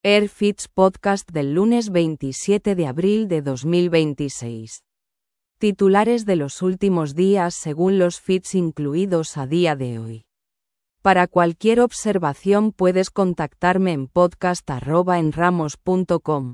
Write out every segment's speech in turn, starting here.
Airfits Podcast del lunes 27 de abril de 2026. Titulares de los últimos días según los feeds incluidos a día de hoy. Para cualquier observación puedes contactarme en podcast@enramos.com.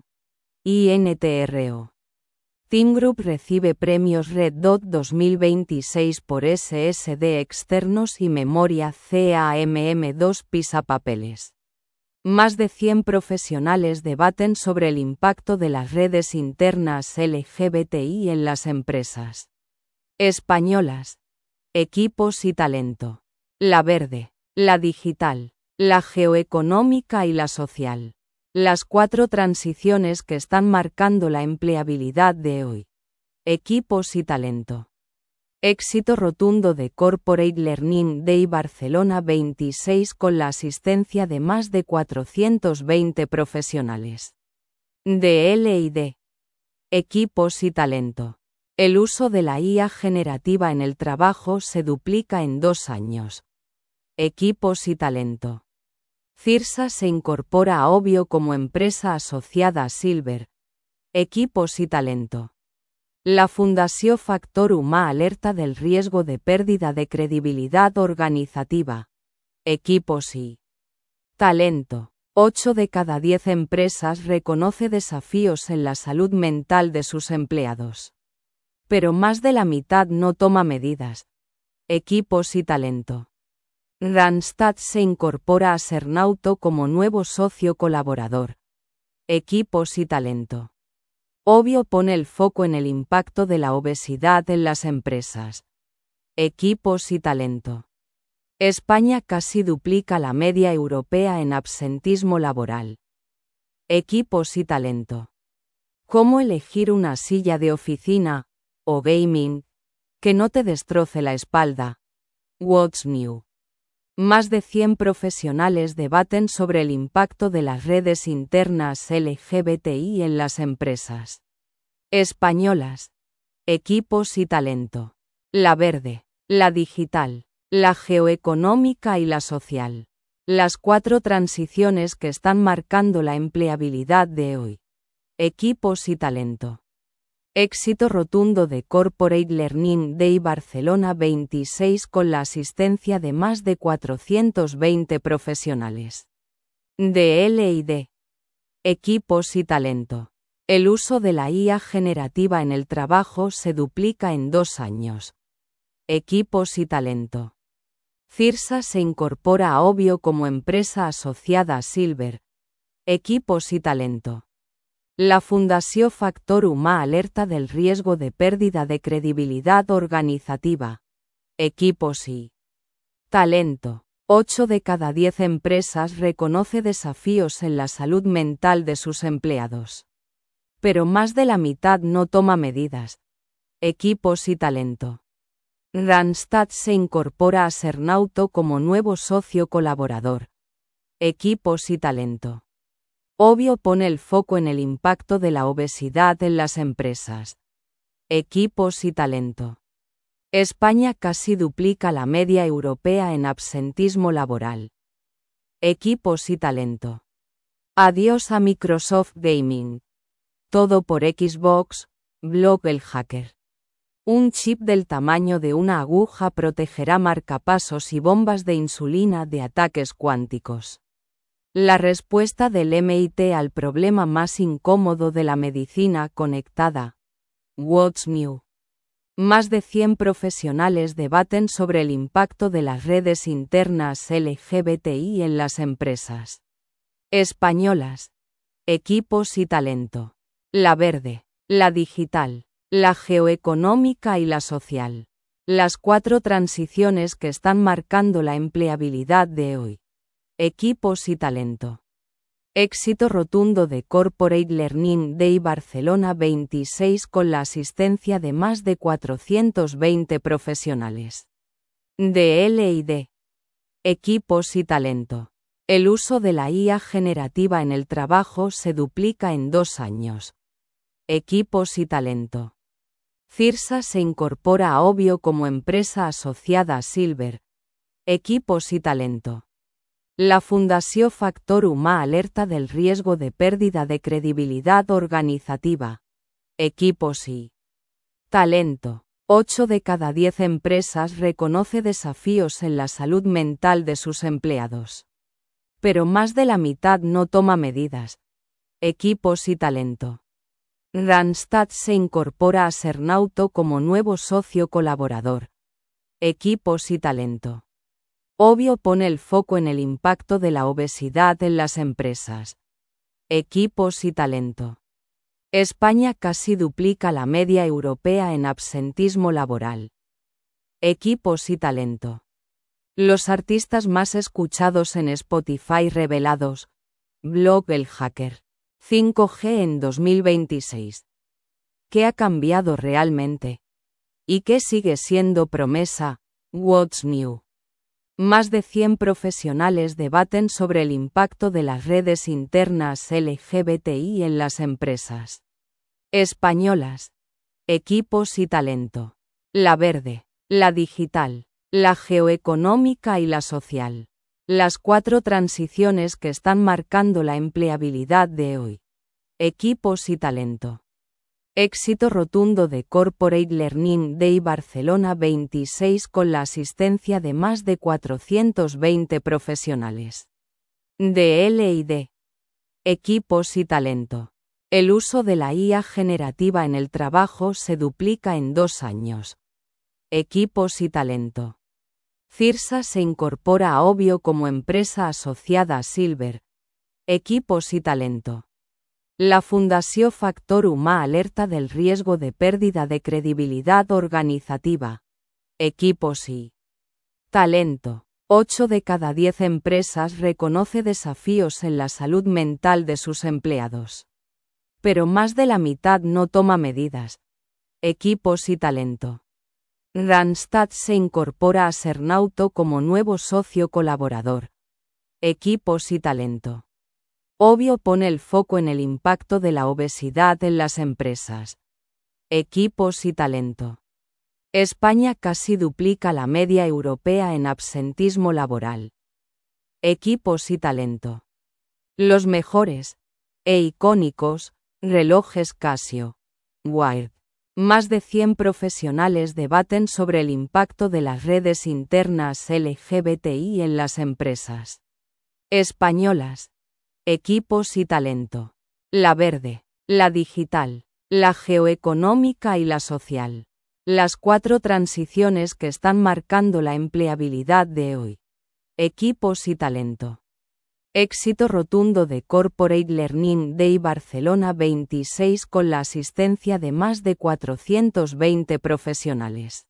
INTRO. Team Group recibe premios Red Dot 2026 por SSD externos y memoria CAMM2 pisapapeles. Más de 100 profesionales debaten sobre el impacto de las redes internas LGBTI en las empresas españolas. Equipos y talento. La verde, la digital, la geoeconómica y la social. Las 4 transiciones que están marcando la empleabilidad de hoy. Equipos y talento. Éxito rotundo de Corporate Learning Day Barcelona 26 con la asistencia de más de 420 profesionales. DL&D. Equipos y talento. El uso de la IA generativa en el trabajo se duplica en 2 años. Equipos y talento. Cirsa se incorpora a Obvio como empresa asociada a Silver. Equipos y talento. La Fundació Factor Humà alerta del riesgo de pérdida de credibilidad organizativa. Equipos y talento. 8 de cada 10 empresas reconoce desafíos en la salud mental de sus empleados. Pero más de la mitad no toma medidas. Equipos y talento. Randstad se incorpora a Sernauto como nuevo socio colaborador. Equipos y talento. Obvio pone el foco en el impacto de la obesidad en las empresas. Equipos y talento. España casi duplica la media europea en absentismo laboral. Equipos y talento. ¿Cómo elegir una silla de oficina, o gaming, que no te destroce la espalda? What's new? Más de 100 profesionales debaten sobre el impacto de las redes internas LGBTI en las empresas españolas. Equipos y talento. La verde, la digital, la geoeconómica y la social. Las 4 transiciones que están marcando la empleabilidad de hoy. Equipos y talento. Éxito rotundo de Corporate Learning Day Barcelona 26 con la asistencia de más de 420 profesionales. DL&D. Equipos y talento. El uso de la IA generativa en el trabajo se duplica en 2 años. Equipos y talento. Cirsa se incorpora a Obvio como empresa asociada a Silver. Equipos y talento. La Fundació Factor Humà alerta del riesgo de pérdida de credibilidad organizativa. Equipos y talento. 8 de cada 10 empresas reconoce desafíos en la salud mental de sus empleados. Pero más de la mitad no toma medidas. Equipos y talento. Randstad se incorpora a Sernauto como nuevo socio colaborador. Equipos y talento. Obvio pone el foco en el impacto de la obesidad en las empresas. Equipos y talento. España casi duplica la media europea en absentismo laboral. Equipos y talento. Adiós a Microsoft Gaming. Todo por Xbox, blog el hacker. Un chip del tamaño de una aguja protegerá marcapasos y bombas de insulina de ataques cuánticos. La respuesta del MIT al problema más incómodo de la medicina conectada. What's new? Más de 100 profesionales debaten sobre el impacto de las redes internas LGBTI en las empresas españolas. Equipos y talento. La verde, la digital, la geoeconómica y la social. Las 4 transiciones que están marcando la empleabilidad de hoy. Equipos y talento. Éxito rotundo de Corporate Learning Day Barcelona 26 con la asistencia de más de 420 profesionales. DL&D. Equipos y talento. El uso de la IA generativa en el trabajo se duplica en 2 años. Equipos y talento. Cirsa se incorpora a Obvio como empresa asociada a Silver. Equipos y talento. La Fundació Factor Humà alerta del riesgo de pérdida de credibilidad organizativa. Equipos y talento. 8 de cada 10 empresas reconoce desafíos en la salud mental de sus empleados. Pero más de la mitad no toma medidas. Equipos y talento. Randstad se incorpora a Cernauto como nuevo socio colaborador. Equipos y talento. Obvio pone el foco en el impacto de la obesidad en las empresas. Equipos y talento. España casi duplica la media europea en absentismo laboral. Equipos y talento. Los artistas más escuchados en Spotify revelados. Blog El Hacker. 5G en 2026. ¿Qué ha cambiado realmente? ¿Y qué sigue siendo promesa? What's new? Más de 100 profesionales debaten sobre el impacto de las redes internas LGBTI en las empresas españolas. Equipos y talento. La verde, la digital, la geoeconómica y la social. Las 4 transiciones que están marcando la empleabilidad de hoy. Equipos y talento. Éxito rotundo de Corporate Learning Day Barcelona 26 con la asistencia de más de 420 profesionales. DL&D. Equipos y talento. El uso de la IA generativa en el trabajo se duplica en 2 años. Equipos y talento. Cirsa se incorpora a Obvio como empresa asociada a Silver. Equipos y talento. La Fundació Factor Humà alerta del riesgo de pérdida de credibilidad organizativa. Equipos y talento. 8 de cada 10 empresas reconoce desafíos en la salud mental de sus empleados. Pero más de la mitad no toma medidas. Equipos y talento. Randstad se incorpora a Cernauto como nuevo socio colaborador. Equipos y talento. Obvio pone el foco en el impacto de la obesidad en las empresas. Equipos y talento. España casi duplica la media europea en absentismo laboral. Equipos y talento. Los mejores e icónicos relojes Casio. Wired. Más de 100 profesionales debaten sobre el impacto de las redes internas LGBTI en las empresas españolas. Equipos y talento. La verde, la digital, la geoeconómica y la social. Las 4 transiciones que están marcando la empleabilidad de hoy. Equipos y talento. Éxito rotundo de Corporate Learning Day Barcelona 26 con la asistencia de más de 420 profesionales.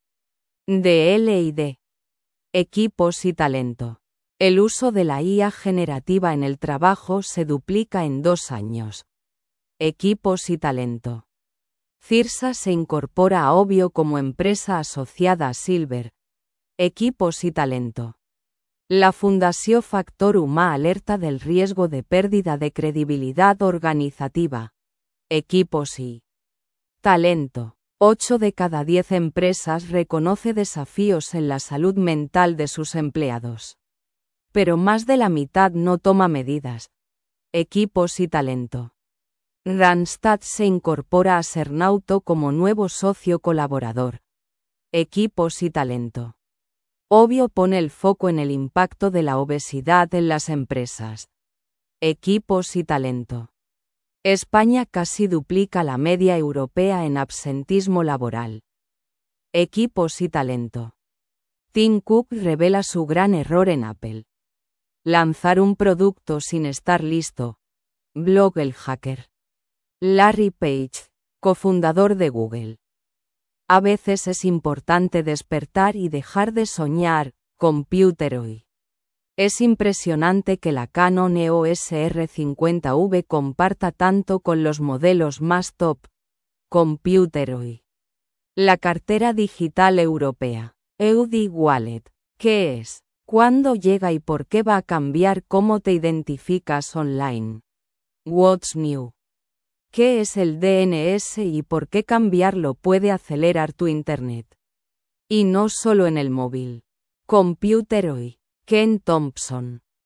DL&D. Equipos y talento. El uso de la IA generativa en el trabajo se duplica en 2 años. Equipos y talento. Cirsa se incorpora a Obvio como empresa asociada a Silver. Equipos y talento. La Fundació Factor Humà alerta del riesgo de pérdida de credibilidad organizativa. Equipos y talento. 8 de cada 10 empresas reconoce desafíos en la salud mental de sus empleados. Pero más de la mitad no toma medidas. Equipos y talento. Randstad se incorpora a Cernauto como nuevo socio colaborador. Equipos y talento. Obvio pone el foco en el impacto de la obesidad en las empresas. Equipos y talento. España casi duplica la media europea en absentismo laboral. Equipos y talento. Tim Cook revela su gran error en Apple. Lanzar un producto sin estar listo. Blog El Hacker. Larry Page, cofundador de Google. A veces es importante despertar y dejar de soñar. Computer hoy. Es impresionante que la Canon EOS R50V comparta tanto con los modelos más top. Computer hoy. La cartera digital europea. EUDI Wallet. ¿Qué es? ¿Cuándo llega y por qué va a cambiar cómo te identificas online? What's new? ¿Qué es el DNS y por qué cambiarlo puede acelerar tu Internet? Y no solo en el móvil. Computer hoy. Ken Thompson.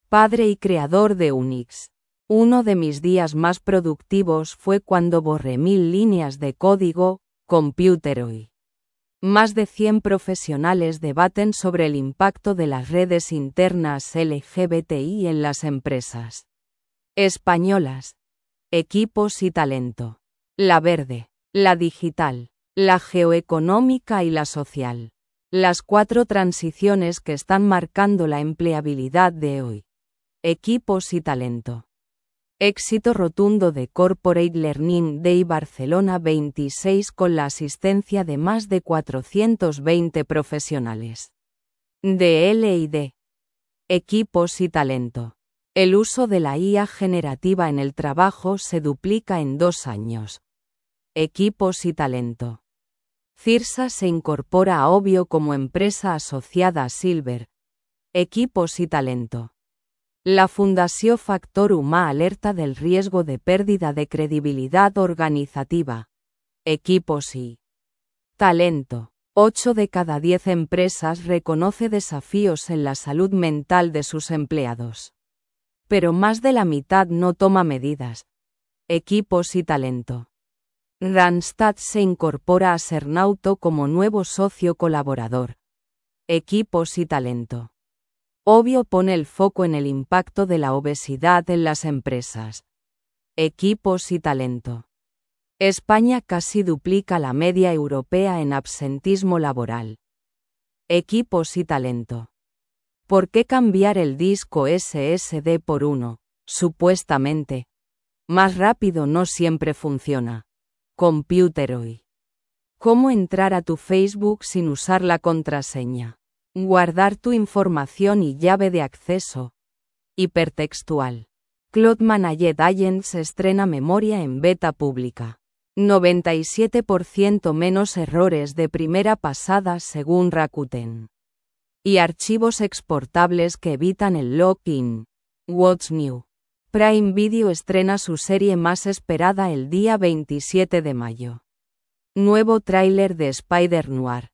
padre y creador de Unix. Uno de mis días más productivos fue cuando borré 1000 líneas de código, Computer hoy. Más de 100 profesionales debaten sobre el impacto de las redes internas LGBTI en las empresas españolas. Equipos y talento. La verde, la digital, la geoeconómica y la social. Las 4 transiciones que están marcando la empleabilidad de hoy. Equipos y talento. Éxito rotundo de Corporate Learning Day Barcelona 26 con la asistencia de más de 420 profesionales. De L&D. Equipos y talento. El uso de la IA generativa en el trabajo se duplica en 2 años. Equipos y talento. Cirsa se incorpora a Obvio como empresa asociada a Silver. Equipos y talento. La Fundació Factor Humà alerta del riesgo de pérdida de credibilidad organizativa. Equipos y talento. 8 de cada 10 empresas reconoce desafíos en la salud mental de sus empleados. Pero más de la mitad no toma medidas. Equipos y talento. Randstad se incorpora a Sernauto como nuevo socio colaborador. Equipos y talento. Obvio pone el foco en el impacto de la obesidad en las empresas. Equipos y talento. España casi duplica la media europea en absentismo laboral. Equipos y talento. ¿Por qué cambiar el disco SSD por uno, supuestamente más rápido no siempre funciona? Computer hoy. ¿Cómo entrar a tu Facebook sin usar la contraseña? Guardar tu información y llave de acceso. Hipertextual. Cloud Managed Agents estrena memoria en beta pública. 97% menos errores de primera pasada según Rakuten. Y archivos exportables que evitan el login. What's new? Prime Video estrena su serie más esperada el día 27 de mayo. Nuevo tráiler de Spider-Noir.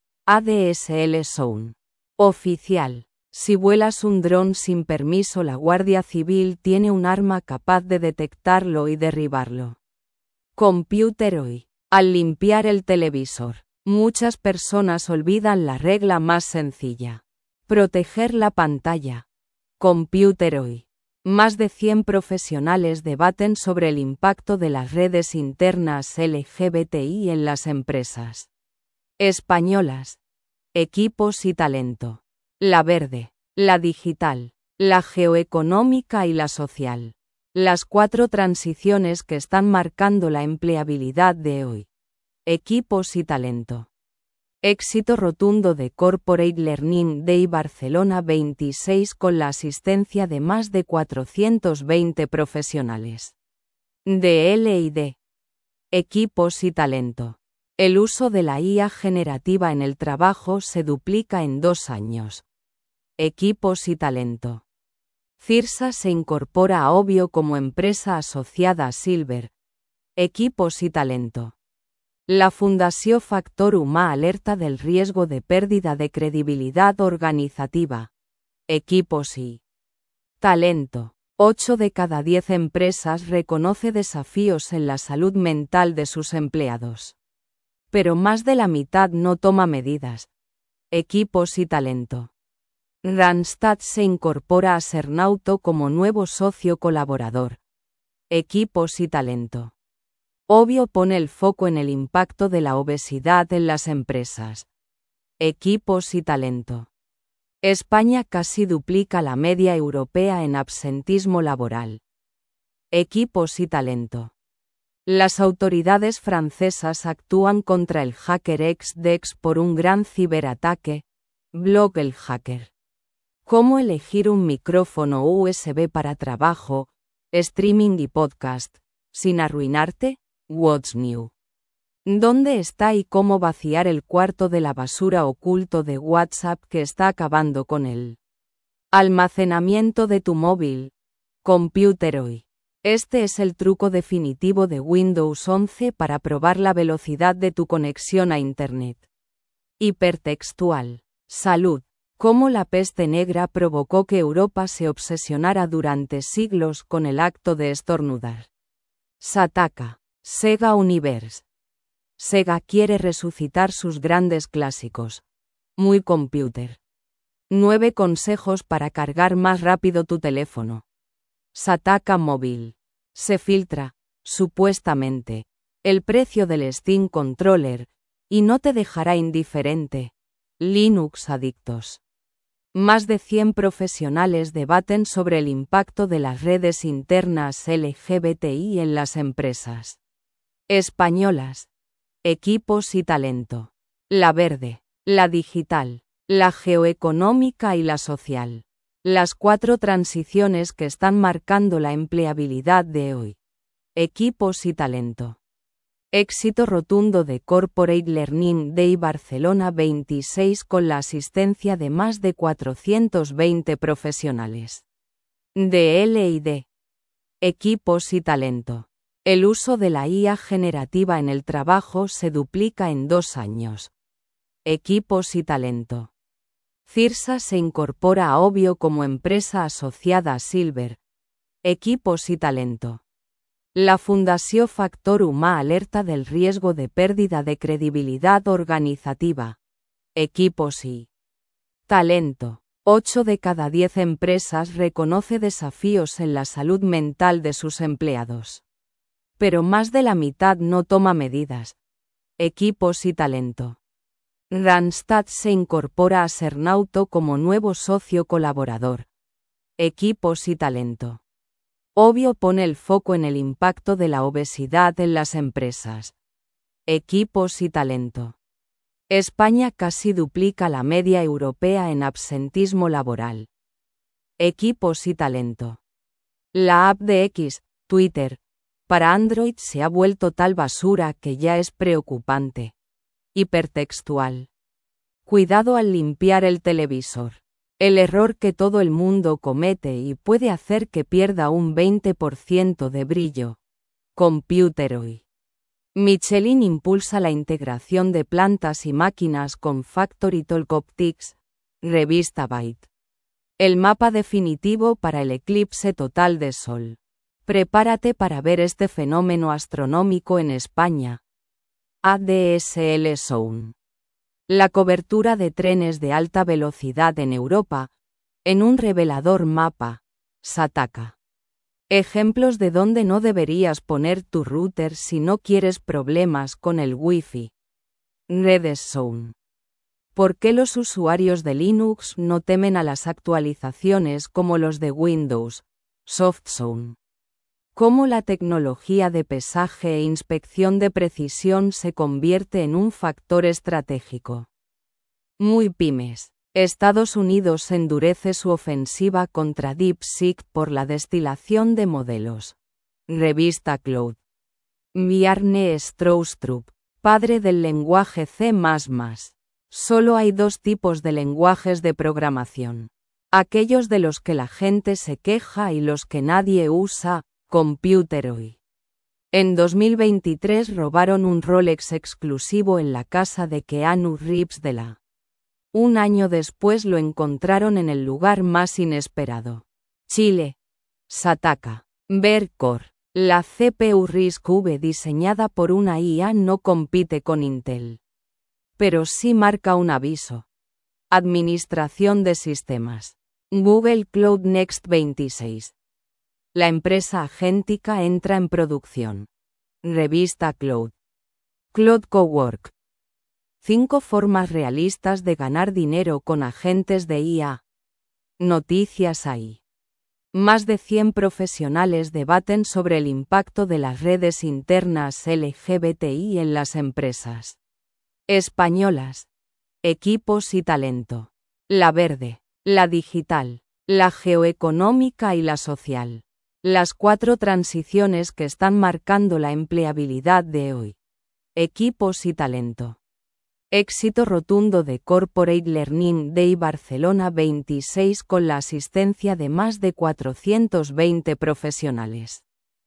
ADSL Zone. Oficial. Si vuelas un dron sin permiso, la Guardia Civil tiene un arma capaz de detectarlo y derribarlo. Computer hoy. Al limpiar el televisor, muchas personas olvidan la regla más sencilla. Proteger la pantalla. Computer hoy. Más de 100 profesionales debaten sobre el impacto de las redes internas LGBTI en las empresas españolas. Equipos y talento. La verde, la digital, la geoeconómica y la social. Las 4 transiciones que están marcando la empleabilidad de hoy. Equipos y talento. Éxito rotundo de Corporate Learning Day Barcelona 26 con la asistencia de más de 420 profesionales. De L&D. Equipos y talento. El uso de la IA generativa en el trabajo se duplica en 2 años. Equipos y talento. Cirsa se incorpora a Obvio como empresa asociada a Silver. Equipos y talento. La Fundació Factor Humà alerta del riesgo de pérdida de credibilidad organizativa. Equipos y talento. 8 de cada 10 empresas reconoce desafíos en la salud mental de sus empleados. Pero más de la mitad no toma medidas. Equipos y talento. Randstad se incorpora a Sernauto como nuevo socio colaborador. Equipos y talento. Obvio pone el foco en el impacto de la obesidad en las empresas. Equipos y talento. España casi duplica la media europea en absentismo laboral. Equipos y talento. Las autoridades francesas actúan contra el hacker XDex por un gran ciberataque. Blog El Hacker. ¿Cómo elegir un micrófono USB para trabajo, streaming y podcast, sin arruinarte? What's new? ¿Dónde está y cómo vaciar el cuarto de la basura oculto de WhatsApp que está acabando con el almacenamiento de tu móvil? Computer hoy. Este es el truco definitivo de Windows 11 para probar la velocidad de tu conexión a Internet. Hipertextual. Salud. Cómo la peste negra provocó que Europa se obsesionara durante siglos con el acto de estornudar. Sataka. Sega Universe. Sega quiere resucitar sus grandes clásicos. Muy Computer. 9 consejos para cargar más rápido tu teléfono. Sataka Móvil. Se filtra, supuestamente, el precio del Steam Controller, y no te dejará indiferente. Linux Adictos. Más de 100 profesionales debaten sobre el impacto de las redes internas LGBTI en las empresas españolas. Equipos y talento. La verde, la digital, la geoeconómica y la social. Las 4 transiciones que están marcando la empleabilidad de hoy. Equipos y talento. Éxito rotundo de Corporate Learning Day Barcelona 26 con la asistencia de más de 420 profesionales. DL&D. Equipos y talento. El uso de la IA generativa en el trabajo se duplica en 2 años. Equipos y talento. Cirsa se incorpora a Obvio como empresa asociada a Silver. Equipos y talento. La Fundació Factor Humà alerta del riesgo de pérdida de credibilidad organizativa. Equipos y talento. 8 de cada 10 empresas reconoce desafíos en la salud mental de sus empleados. Pero más de la mitad no toma medidas. Equipos y talento. Randstad se incorpora a Sernauto como nuevo socio colaborador. Equipos y talento. Obvio pone el foco en el impacto de la obesidad en las empresas. Equipos y talento. España casi duplica la media europea en absentismo laboral. Equipos y talento. La app de X, Twitter, para Android se ha vuelto tal basura que ya es preocupante. Hipertextual. Cuidado al limpiar el televisor. El error que todo el mundo comete y puede hacer que pierda un 20% de brillo. Computeroid. Michelin impulsa la integración de plantas y máquinas con Factory Talk Optics. Revista Byte. El mapa definitivo para el eclipse total de Sol. Prepárate para ver este fenómeno astronómico en España. ADSL Zone. La cobertura de trenes de alta velocidad en Europa, en un revelador mapa. Sataka. Ejemplos de dónde no deberías poner tu router si no quieres problemas con el Wi-Fi. RedZone. ¿Por qué los usuarios de Linux no temen a las actualizaciones como los de Windows? SoftZone. Cómo la tecnología de pesaje e inspección de precisión se convierte en un factor estratégico. Muy pymes. Estados Unidos endurece su ofensiva contra DeepSeek por la destilación de modelos. Revista Cloud. Bjarne Stroustrup, padre del lenguaje C++. Solo hay 2 tipos de lenguajes de programación. Aquellos de los que la gente se queja y los que nadie usa. Computeroid. En 2023 robaron un Rolex exclusivo en la casa de Keanu Reeves de la. Un año después lo encontraron en el lugar más inesperado. Chile. Sataka. Vercor. La CPU RISC-V diseñada por una IA no compite con Intel. Pero sí marca un aviso. Administración de sistemas. Google Cloud Next 26. La empresa agéntica entra en producción. Revista Cloud. Cloud Cowork. 5 formas realistas de ganar dinero con agentes de IA. Noticias ahí. Más de 100 profesionales debaten sobre el impacto de las redes internas LGBTI en las empresas españolas. Equipos y talento. La verde, la digital, la geoeconómica y la social. Las 4 transiciones que están marcando la empleabilidad de hoy. Equipos y talento. Éxito rotundo de Corporate Learning Day Barcelona 26 con la asistencia de más de 420 profesionales.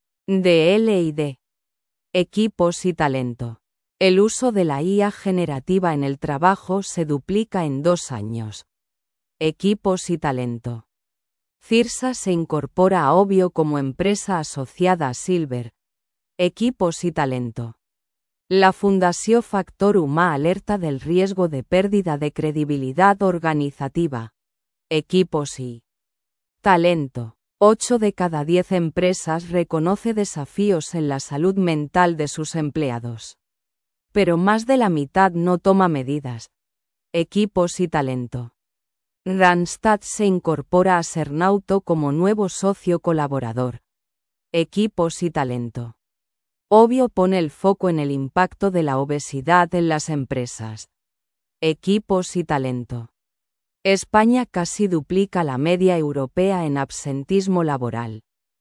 DL&D. Equipos y talento. El uso de la IA generativa en el trabajo se duplica en 2 años. Equipos y talento. Cirsa se incorpora a Obvio como empresa asociada a Silver. Equipos y talento. La Fundació Factor Humà alerta del riesgo de pérdida de credibilidad organizativa. Equipos y talento. 8 de cada 10 empresas reconoce desafíos en la salud mental de sus empleados. Pero más de la mitad no toma medidas. Equipos y talento. Randstad se incorpora a Cernauto como nuevo socio colaborador. Equipos y talento. Obvio pone el foco en el impacto de la obesidad en las empresas. Equipos y talento. España casi duplica la media europea en absentismo laboral.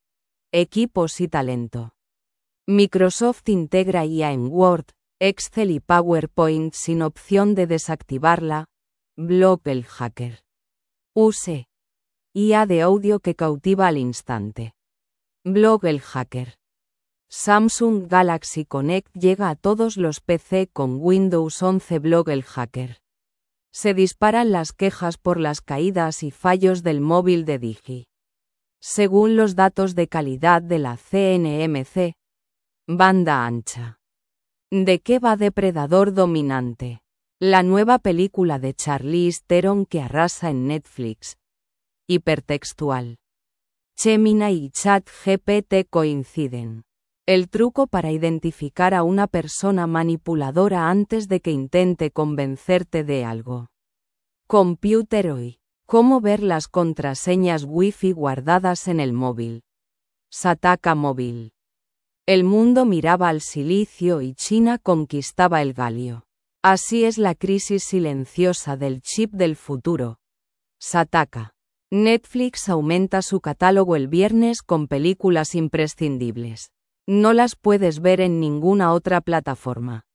Equipos y talento. Microsoft integra IA en Word, Excel y PowerPoint sin opción de desactivarla. Blog El Hacker. Use. IA de audio que cautiva al instante. Blog El Hacker. Samsung Galaxy Connect llega a todos los PC con Windows 11. Blog El Hacker. Se disparan las quejas por las caídas y fallos del móvil de Digi. Según los datos de calidad de la CNMC, banda ancha. ¿De qué va Depredador Dominante? La nueva película de Charlize Theron que arrasa en Netflix. Hipertextual. Gemini y ChatGPT coinciden. El truco para identificar a una persona manipuladora antes de que intente convencerte de algo. Computer Hoy. ¿Cómo ver las contraseñas Wi-Fi guardadas en el móvil? Sataka Móvil. El mundo miraba al silicio y China conquistaba el galio. Así es la crisis silenciosa del chip del futuro. Sataka. Netflix aumenta su catálogo el viernes con películas imprescindibles. No las puedes ver en ninguna otra plataforma.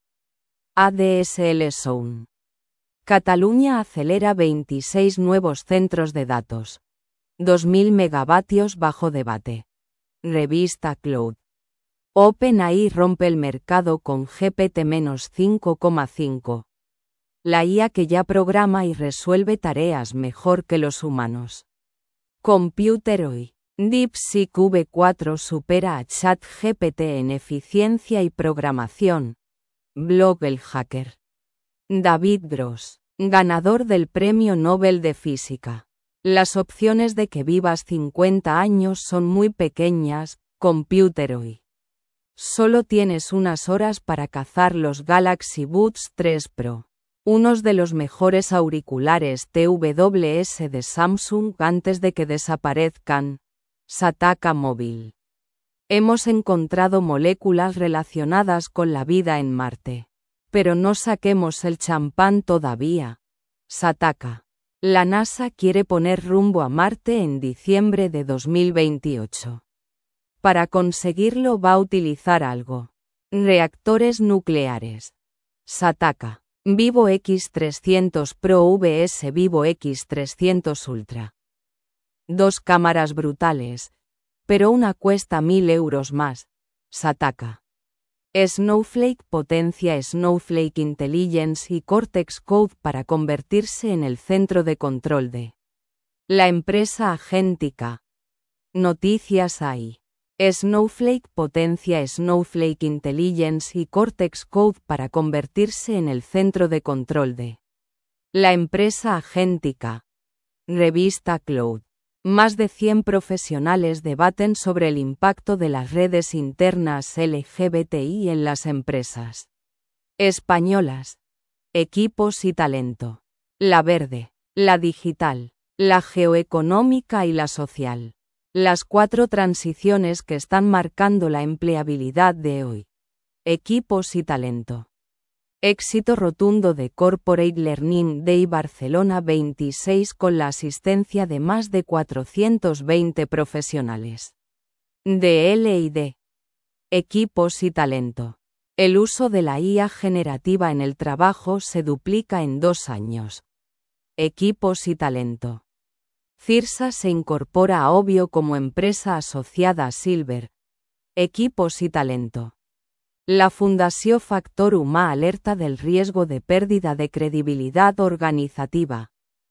ADSL Zone. Cataluña acelera 26 nuevos centros de datos. 2000 megavatios bajo debate. Revista Cloud. OpenAI rompe el mercado con GPT-5,5. La IA que ya programa y resuelve tareas mejor que los humanos. Computer Hoy. DeepSeek V4 supera a ChatGPT en eficiencia y programación. Blog El Hacker. David Gross, ganador del Premio Nobel de Física. Las opciones de que vivas 50 años son muy pequeñas. Computer Hoy. Solo tienes unas horas para cazar los Galaxy Buds 3 Pro. Unos de los mejores auriculares TWS de Samsung antes de que desaparezcan. Sataka Móvil. Hemos encontrado moléculas relacionadas con la vida en Marte. Pero no saquemos el champán todavía. Sataka. La NASA quiere poner rumbo a Marte en diciembre de 2028. Para conseguirlo va a utilizar algo. Reactores nucleares. Sataka. Vivo X300 Pro vs Vivo X300 Ultra. 2 cámaras brutales, pero una cuesta 1000 euros más. Sataka. Snowflake potencia Snowflake Intelligence y Cortex Code para convertirse en el centro de control de la empresa agéntica. Noticias AI. Snowflake potencia Snowflake Intelligence y Cortex Code para convertirse en el centro de control de la empresa agéntica. Revista Cloud. Más de 100 profesionales debaten sobre el impacto de las redes internas LGBTI en las empresas españolas. Equipos y talento. La verde, la digital, la geoeconómica y la social. Las 4 transiciones que están marcando la empleabilidad de hoy. Equipos y talento. Éxito rotundo de Corporate Learning Day Barcelona 26 con la asistencia de más de 420 profesionales. DL&D. Equipos y talento. El uso de la IA generativa en el trabajo se duplica en 2 años. Equipos y talento. Cirsa se incorpora a Obvio como empresa asociada a Silver. Equipos y talento. La Fundació Factor Humà alerta del riesgo de pérdida de credibilidad organizativa.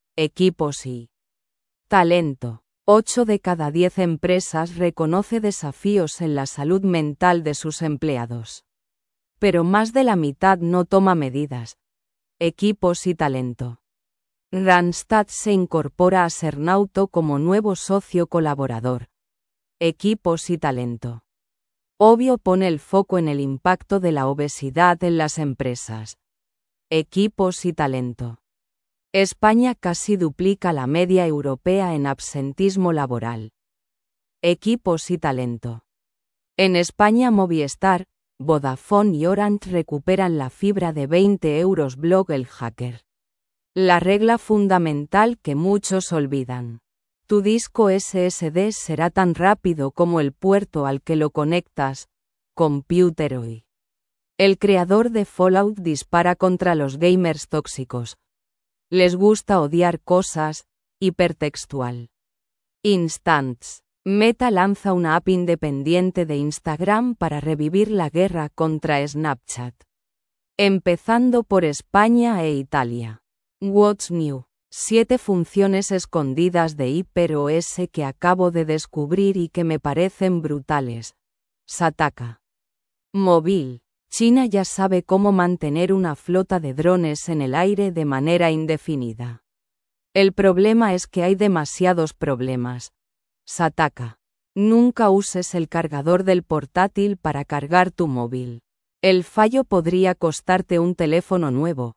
Equipos y talento. 8 de cada 10 empresas reconoce desafíos en la salud mental de sus empleados. Pero más de la mitad no toma medidas. Equipos y talento. Randstad se incorpora a Cernauto como nuevo socio colaborador. Equipos y talento. Obvio pone el foco en el impacto de la obesidad en las empresas. Equipos y talento. España casi duplica la media europea en absentismo laboral. Equipos y talento. En España Movistar, Vodafone y Orange recuperan la fibra de 20 euros. Blog El Hacker. La regla fundamental que muchos olvidan. Tu disco SSD será tan rápido como el puerto al que lo conectas. Computeroid. El creador de Fallout dispara contra los gamers tóxicos. Les gusta odiar cosas. Hipertextual. Instants. Meta lanza una app independiente de Instagram para revivir la guerra contra Snapchat. Empezando por España e Italia. What's New. 7 funciones escondidas de HyperOS que acabo de descubrir y que me parecen brutales. Sataka. Móvil. China ya sabe cómo mantener una flota de drones en el aire de manera indefinida. El problema es que hay demasiados problemas. Sataka. Nunca uses el cargador del portátil para cargar tu móvil. El fallo podría costarte un teléfono nuevo.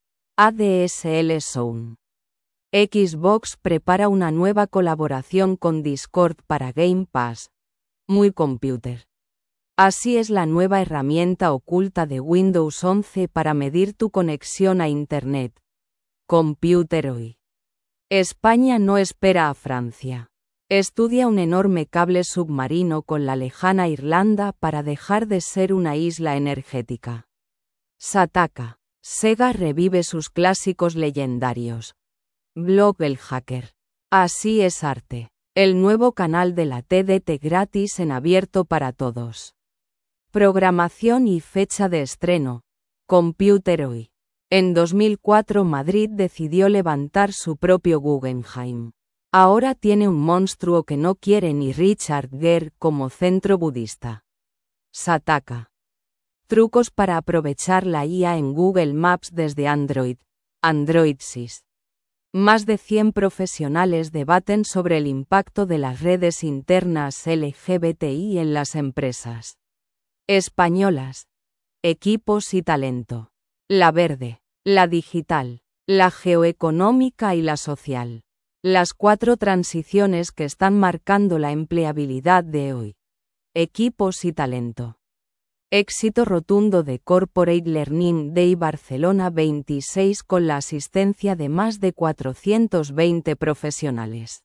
ADSL Zone. Xbox prepara una nueva colaboración con Discord para Game Pass. Muy computer. Así es la nueva herramienta oculta de Windows 11 para medir tu conexión a Internet. Computeroid. España no espera a Francia. Estudia un enorme cable submarino con la lejana Irlanda para dejar de ser una isla energética. Sataka. Sega revive sus clásicos legendarios. Blog El Hacker. Así es arte. El nuevo canal de la TDT gratis en abierto para todos. Programación y fecha de estreno. Computeroid. En 2004 Madrid decidió levantar su propio Guggenheim. Ahora tiene un monstruo que no quiere ni Richard Gere como centro budista. Sataka. Trucos para aprovechar la IA en Google Maps desde Android. Android Sys. Más de 100 profesionales debaten sobre el impacto de las redes internas LGBTI en las empresas españolas. Equipos y talento. La verde, la digital, la geoeconómica y la social. Las 4 transiciones que están marcando la empleabilidad de hoy. Equipos y talento. Éxito rotundo de Corporate Learning Day Barcelona 26 con la asistencia de más de 420 profesionales.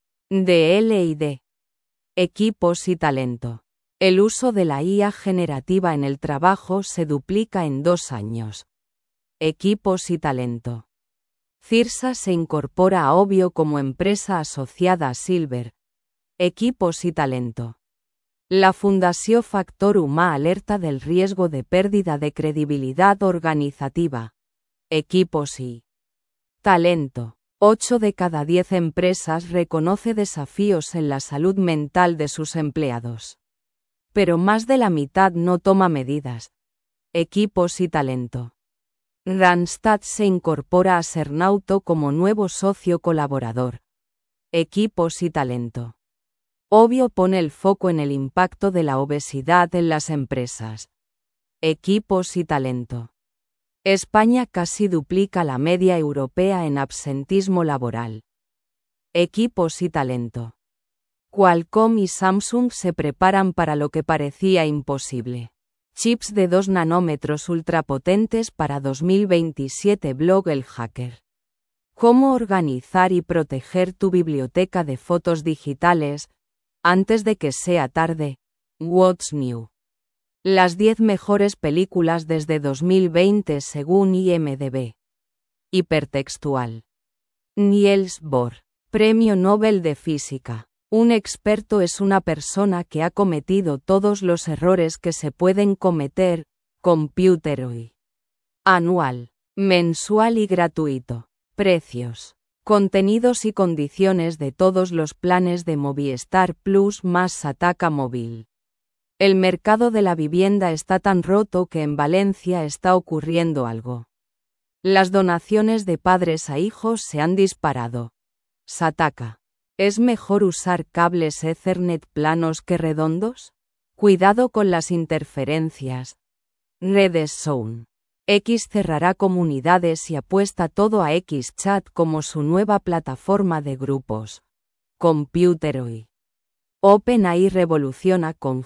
DL&D. Equipos y talento. El uso de la IA generativa en el trabajo se duplica en 2 años. Equipos y talento. Cirsa se incorpora a Obvio como empresa asociada a Silver. Equipos y talento. La Fundació Factor Humà alerta del riesgo de pérdida de credibilidad organizativa. Equipos y talento. 8 de cada 10 empresas reconoce desafíos en la salud mental de sus empleados. Pero más de la mitad no toma medidas. Equipos y talento. Randstad se incorpora a Cernauto como nuevo socio colaborador. Equipos y talento. Obvio pone el foco en el impacto de la obesidad en las empresas. Equipos y talento. España casi duplica la media europea en absentismo laboral. Equipos y talento. Qualcomm y Samsung se preparan para lo que parecía imposible. Chips de 2 nanómetros ultrapotentes para 2027. Blog El Hacker. Cómo organizar y proteger tu biblioteca de fotos digitales antes de que sea tarde. What's New. Las 10 mejores películas desde 2020 según IMDb. Hipertextual. Niels Bohr. Premio Nobel de Física. Un experto es una persona que ha cometido todos los errores que se pueden cometer. Computeroid. Anual, mensual y gratuito. Precios. Contenidos y condiciones de todos los planes de Movistar Plus más Sataka Móvil. El mercado de la vivienda está tan roto que en Valencia está ocurriendo algo. Las donaciones de padres a hijos se han disparado. Sataka. ¿Es mejor usar cables Ethernet planos que redondos? Cuidado con las interferencias. Redes Sound. X cerrará comunidades y apuesta todo a XChat como su nueva plataforma de grupos. Computeroid. OpenAI revoluciona con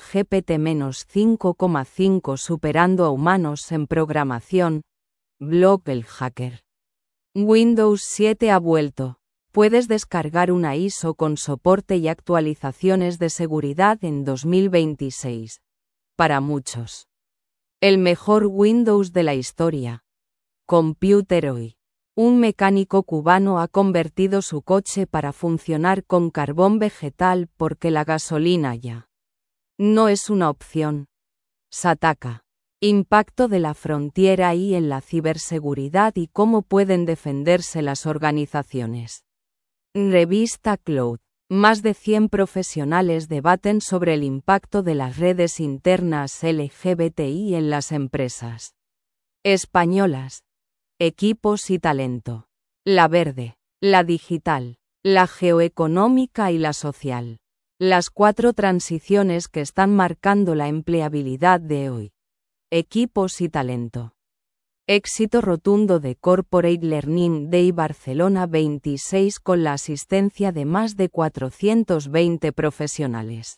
GPT-5,5 superando a humanos en programación. Blog El Hacker. Windows 7 ha vuelto. Puedes descargar una ISO con soporte y actualizaciones de seguridad en 2026. Para muchos. El mejor Windows de la historia. Computeroid. Un mecánico cubano ha convertido su coche para funcionar con carbón vegetal porque la gasolina ya no es una opción. Sataka. Impacto de la frontera AI en la ciberseguridad y cómo pueden defenderse las organizaciones. Revista Cloud. Más de 100 profesionales debaten sobre el impacto de las redes internas LGBTI en las empresas españolas. Equipos y talento. La verde, la digital, la geoeconómica y la social. Las 4 transiciones que están marcando la empleabilidad de hoy. Equipos y talento. Éxito rotundo de Corporate Learning Day Barcelona 26 con la asistencia de más de 420 profesionales.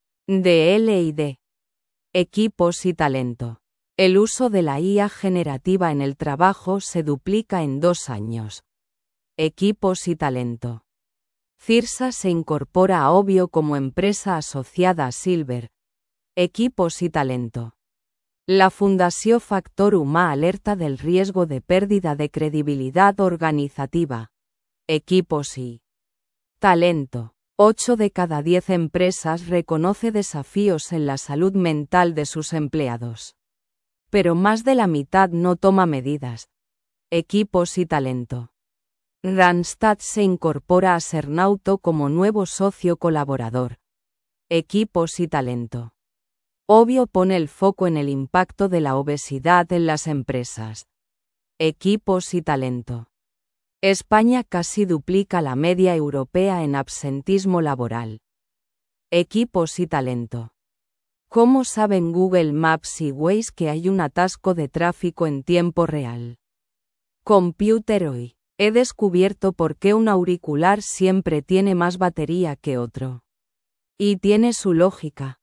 DL&D. Equipos y talento. El uso de la IA generativa en el trabajo se duplica en 2 años. Equipos y talento. Cirsa se incorpora a Obvio como empresa asociada a Silver. Equipos y talento. La Fundació Factor Humà alerta del riesgo de pérdida de credibilidad organizativa. Equipos y talento. 8 de cada 10 empresas reconoce desafíos en la salud mental de sus empleados. Pero más de la mitad no toma medidas. Equipos y talento. Randstad se incorpora a Sernauto como nuevo socio colaborador. Equipos y talento. Obvio pone el foco en el impacto de la obesidad en las empresas. Equipos y talento. España casi duplica la media europea en absentismo laboral. Equipos y talento. ¿Cómo saben Google Maps y Waze que hay un atasco de tráfico en tiempo real? Computeroid. He descubierto por qué un auricular siempre tiene más batería que otro. Y tiene su lógica.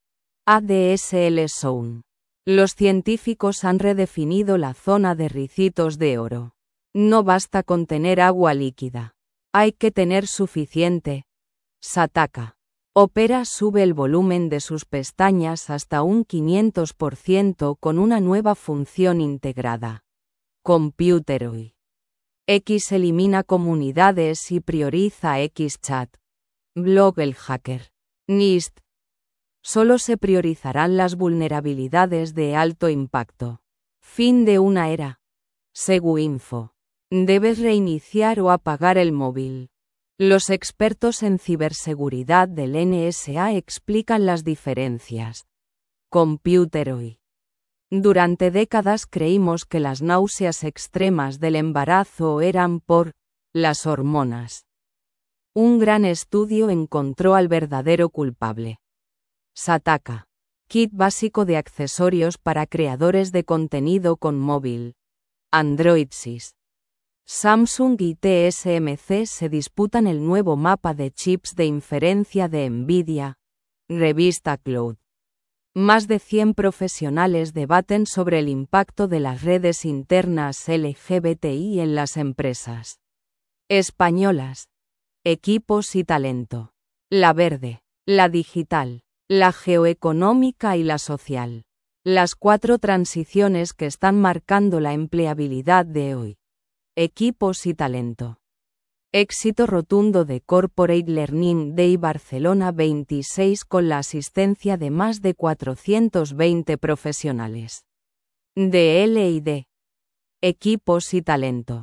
ADSL Sound. Los científicos han redefinido la zona de ricitos de oro. No basta con tener agua líquida. Hay que tener suficiente. Sataka. Opera sube el volumen de sus pestañas hasta un 500% con una nueva función integrada. Computeroid. X elimina comunidades y prioriza XChat. Blog El Hacker. NIST. Solo se priorizarán las vulnerabilidades de alto impacto. Fin de una era. Seguinfo. Debes reiniciar o apagar el móvil. Los expertos en ciberseguridad del NSA explican las diferencias. Computeroid. Durante décadas creímos que las náuseas extremas del embarazo eran por las hormonas. Un gran estudio encontró al verdadero culpable. Sataka. Kit básico de accesorios para creadores de contenido con móvil. Android Sys. Samsung y TSMC se disputan el nuevo mapa de chips de inferencia de Nvidia. Revista Cloud. Más de 100 profesionales debaten sobre el impacto de las redes internas LGBTI en las empresas españolas. Equipos y talento. La verde, la digital, la geoeconómica y la social. Las 4 transiciones que están marcando la empleabilidad de hoy. Equipos y talento. Éxito rotundo de Corporate Learning Day Barcelona 26 con la asistencia de más de 420 profesionales. DL&D. Equipos y talento.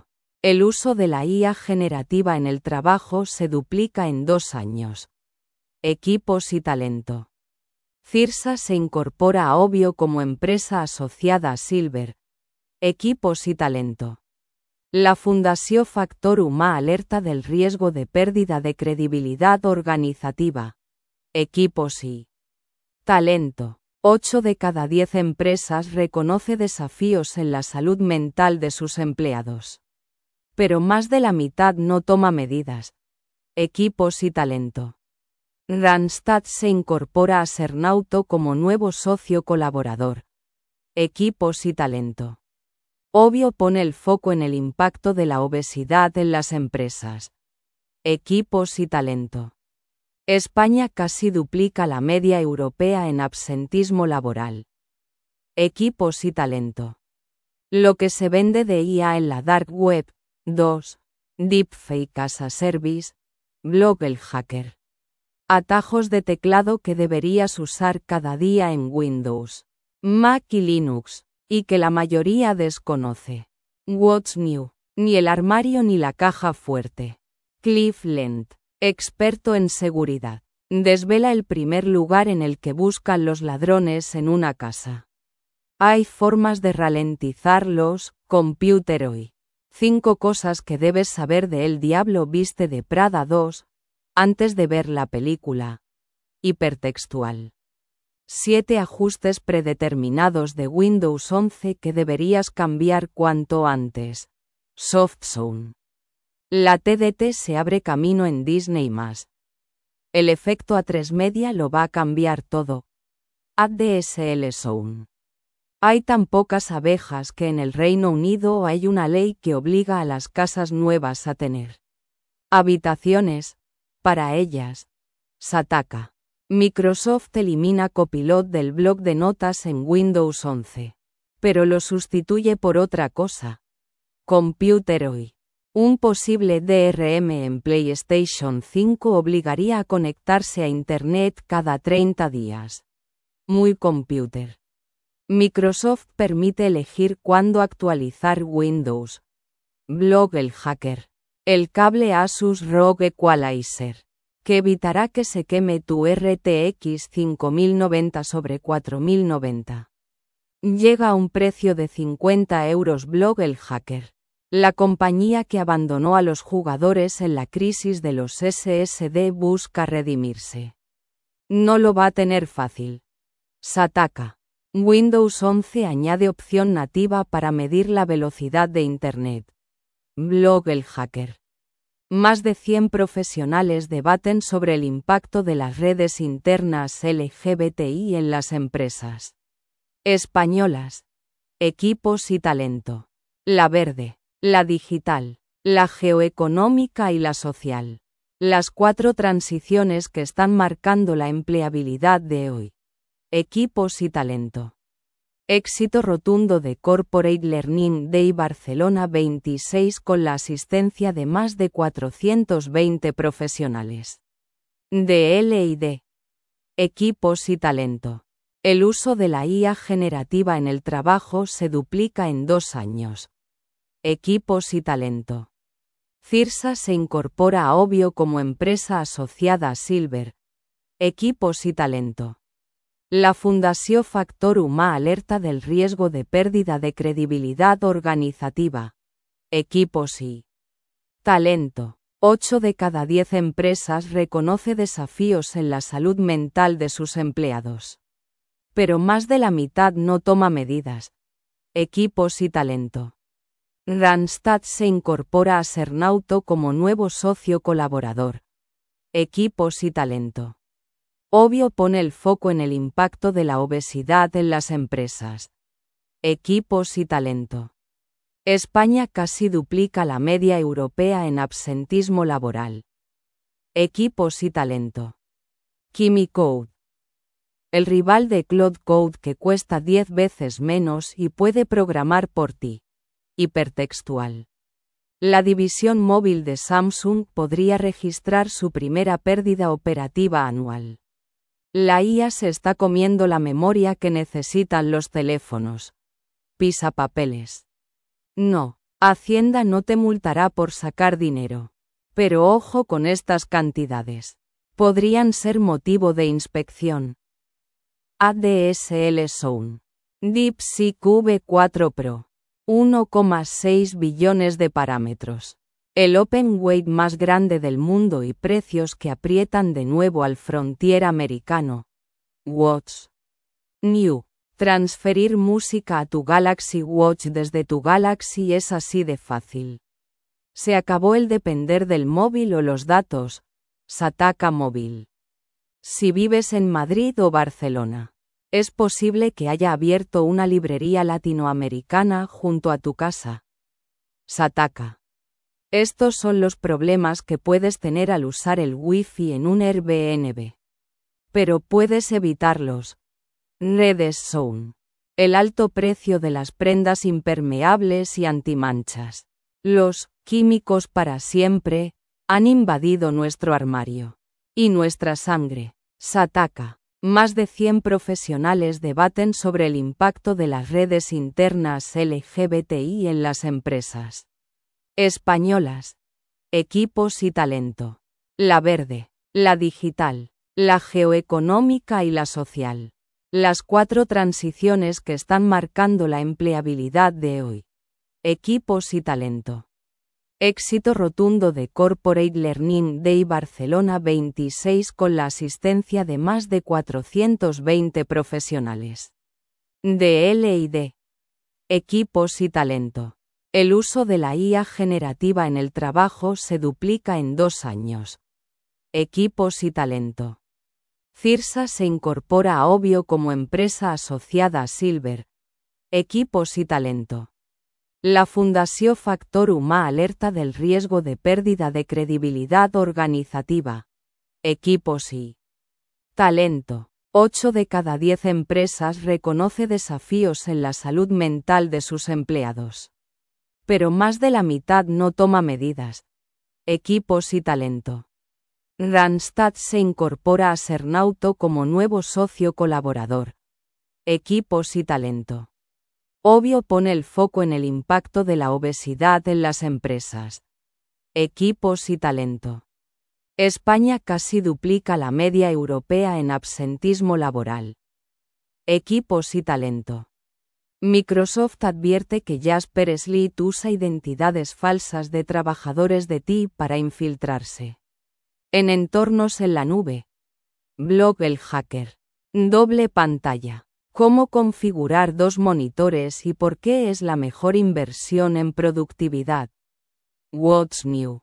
El uso de la IA generativa en el trabajo se duplica en 2 años. Equipos y talento. Cirsa se incorpora a Obvio como empresa asociada a Silver. Equipos y talento. La Fundació Factor Humà alerta del riesgo de pérdida de credibilidad organizativa. Equipos y talento. 8 de cada 10 empresas reconoce desafíos en la salud mental de sus empleados. Pero más de la mitad no toma medidas. Equipos y talento. Randstad se incorpora a Cernauto como nuevo socio colaborador. Equipos y talento. Obvio pone el foco en el impacto de la obesidad en las empresas. Equipos y talento. España casi duplica la media europea en absentismo laboral. Equipos y talento. Lo que se vende de IA en la Dark Web. 2. Deepfake as a Service. Blog el Hacker. Atajos de teclado que deberías usar cada día en Windows, Mac y Linux, y que la mayoría desconoce. What's New. Ni el armario ni la caja fuerte. Cliff Lent, experto en seguridad, desvela el primer lugar en el que buscan los ladrones en una casa. Hay formas de ralentizar los computer hoy. 5 cosas que debes saber de El Diablo Viste de Prada 2, antes de ver la película. Hipertextual. 7 ajustes predeterminados de Windows 11 que deberías cambiar cuanto antes. SoftZone. La TDT se abre camino en Disney+. El efecto A3 Media lo va a cambiar todo. ADSL Zone. Hay tan pocas abejas que en el Reino Unido hay una ley que obliga a las casas nuevas a tener habitaciones para ellas. Sataka. Microsoft elimina Copilot del bloc de notas en Windows 11. Pero lo sustituye por otra cosa. Computer hoy. Un posible DRM en PlayStation 5 obligaría a conectarse a Internet cada 30 días. Muy computer. Microsoft permite elegir cuándo actualizar Windows. Blog el Hacker. El cable Asus ROG Equalizer, que evitará que se queme tu RTX 5090/4090. Llega a un precio de 50 €. Blog el Hacker. La compañía que abandonó a los jugadores en la crisis de los SSD busca redimirse. No lo va a tener fácil. Sataka. Windows 11 añade opción nativa para medir la velocidad de Internet. Blog el Hacker. Más de 100 profesionales debaten sobre el impacto de las redes internas LGBTI en las empresas españolas. Equipos y talento. La verde, la digital, la geoeconómica y la social. Las 4 transiciones que están marcando la empleabilidad de hoy. Equipos y talento. Éxito rotundo de Corporate Learning Day Barcelona 26 con la asistencia de más de 420 profesionales. De L&D. Equipos y talento. El uso de la IA generativa en el trabajo se duplica en 2 años. Equipos y talento. Cirsa se incorpora a Obvio como empresa asociada a Silver. Equipos y talento. La Fundació Factor Humà alerta del riesgo de pérdida de credibilidad organizativa. Equipos y talento. 8 de cada 10 empresas reconoce desafíos en la salud mental de sus empleados. Pero más de la mitad no toma medidas. Equipos y talento. Randstad se incorpora a Cernauto como nuevo socio colaborador. Equipos y talento. Obvio pone el foco en el impacto de la obesidad en las empresas. Equipos y talento. España casi duplica la media europea en absentismo laboral. Equipos y talento. Kimi Code. El rival de Cloud Code que cuesta 10 veces menos y puede programar por ti. Hipertextual. La división móvil de Samsung podría registrar su primera pérdida operativa anual. La IA se está comiendo la memoria que necesitan los teléfonos. Pisapapeles. No, Hacienda no te multará por sacar dinero. Pero ojo con estas cantidades. Podrían ser motivo de inspección. ADSL Zone. DeepSeek V4 Pro. 1,6 billones de parámetros. El open weight más grande del mundo y precios que aprietan de nuevo al frontier americano. What's new? Transferir música a tu Galaxy Watch desde tu Galaxy es así de fácil. Se acabó el depender del móvil o los datos. Sataka Móvil. Si vives en Madrid o Barcelona, es posible que haya abierto una librería latinoamericana junto a tu casa. Sataka. Estos son los problemas que puedes tener al usar el Wi-Fi en un Airbnb. Pero puedes evitarlos. Redes Zone. El alto precio de las prendas impermeables y antimanchas. Los químicos para siempre han invadido nuestro armario. Y nuestra sangre. Sataka. Más de 100 profesionales debaten sobre el impacto de las redes internas LGBTI en las empresas españolas. Equipos y talento. La verde, la digital, la geoeconómica y la social. Las 4 transiciones que están marcando la empleabilidad de hoy. Equipos y talento. Éxito rotundo de Corporate Learning Day Barcelona 26 con la asistencia de más de 420 profesionales. DL&D. Equipos y talento. El uso de la IA generativa en el trabajo se duplica en 2 años. Equipos y talento. Cirsa se incorpora a Obvio como empresa asociada a Silver. Equipos y talento. La Fundació Factor Humà alerta del riesgo de pérdida de credibilidad organizativa. Equipos y talento. 8 de cada 10 empresas reconoce desafíos en la salud mental de sus empleados. Pero más de la mitad no toma medidas. Equipos y talento. Randstad se incorpora a Sernauto como nuevo socio colaborador. Equipos y talento. Obvio pone el foco en el impacto de la obesidad en las empresas. Equipos y talento. España casi duplica la media europea en absentismo laboral. Equipos y talento. Microsoft advierte que Jasper Sleet usa identidades falsas de trabajadores de TI para infiltrarse en entornos en la nube. Blog El Hacker. Doble pantalla. ¿Cómo configurar 2 monitores y por qué es la mejor inversión en productividad? What's new?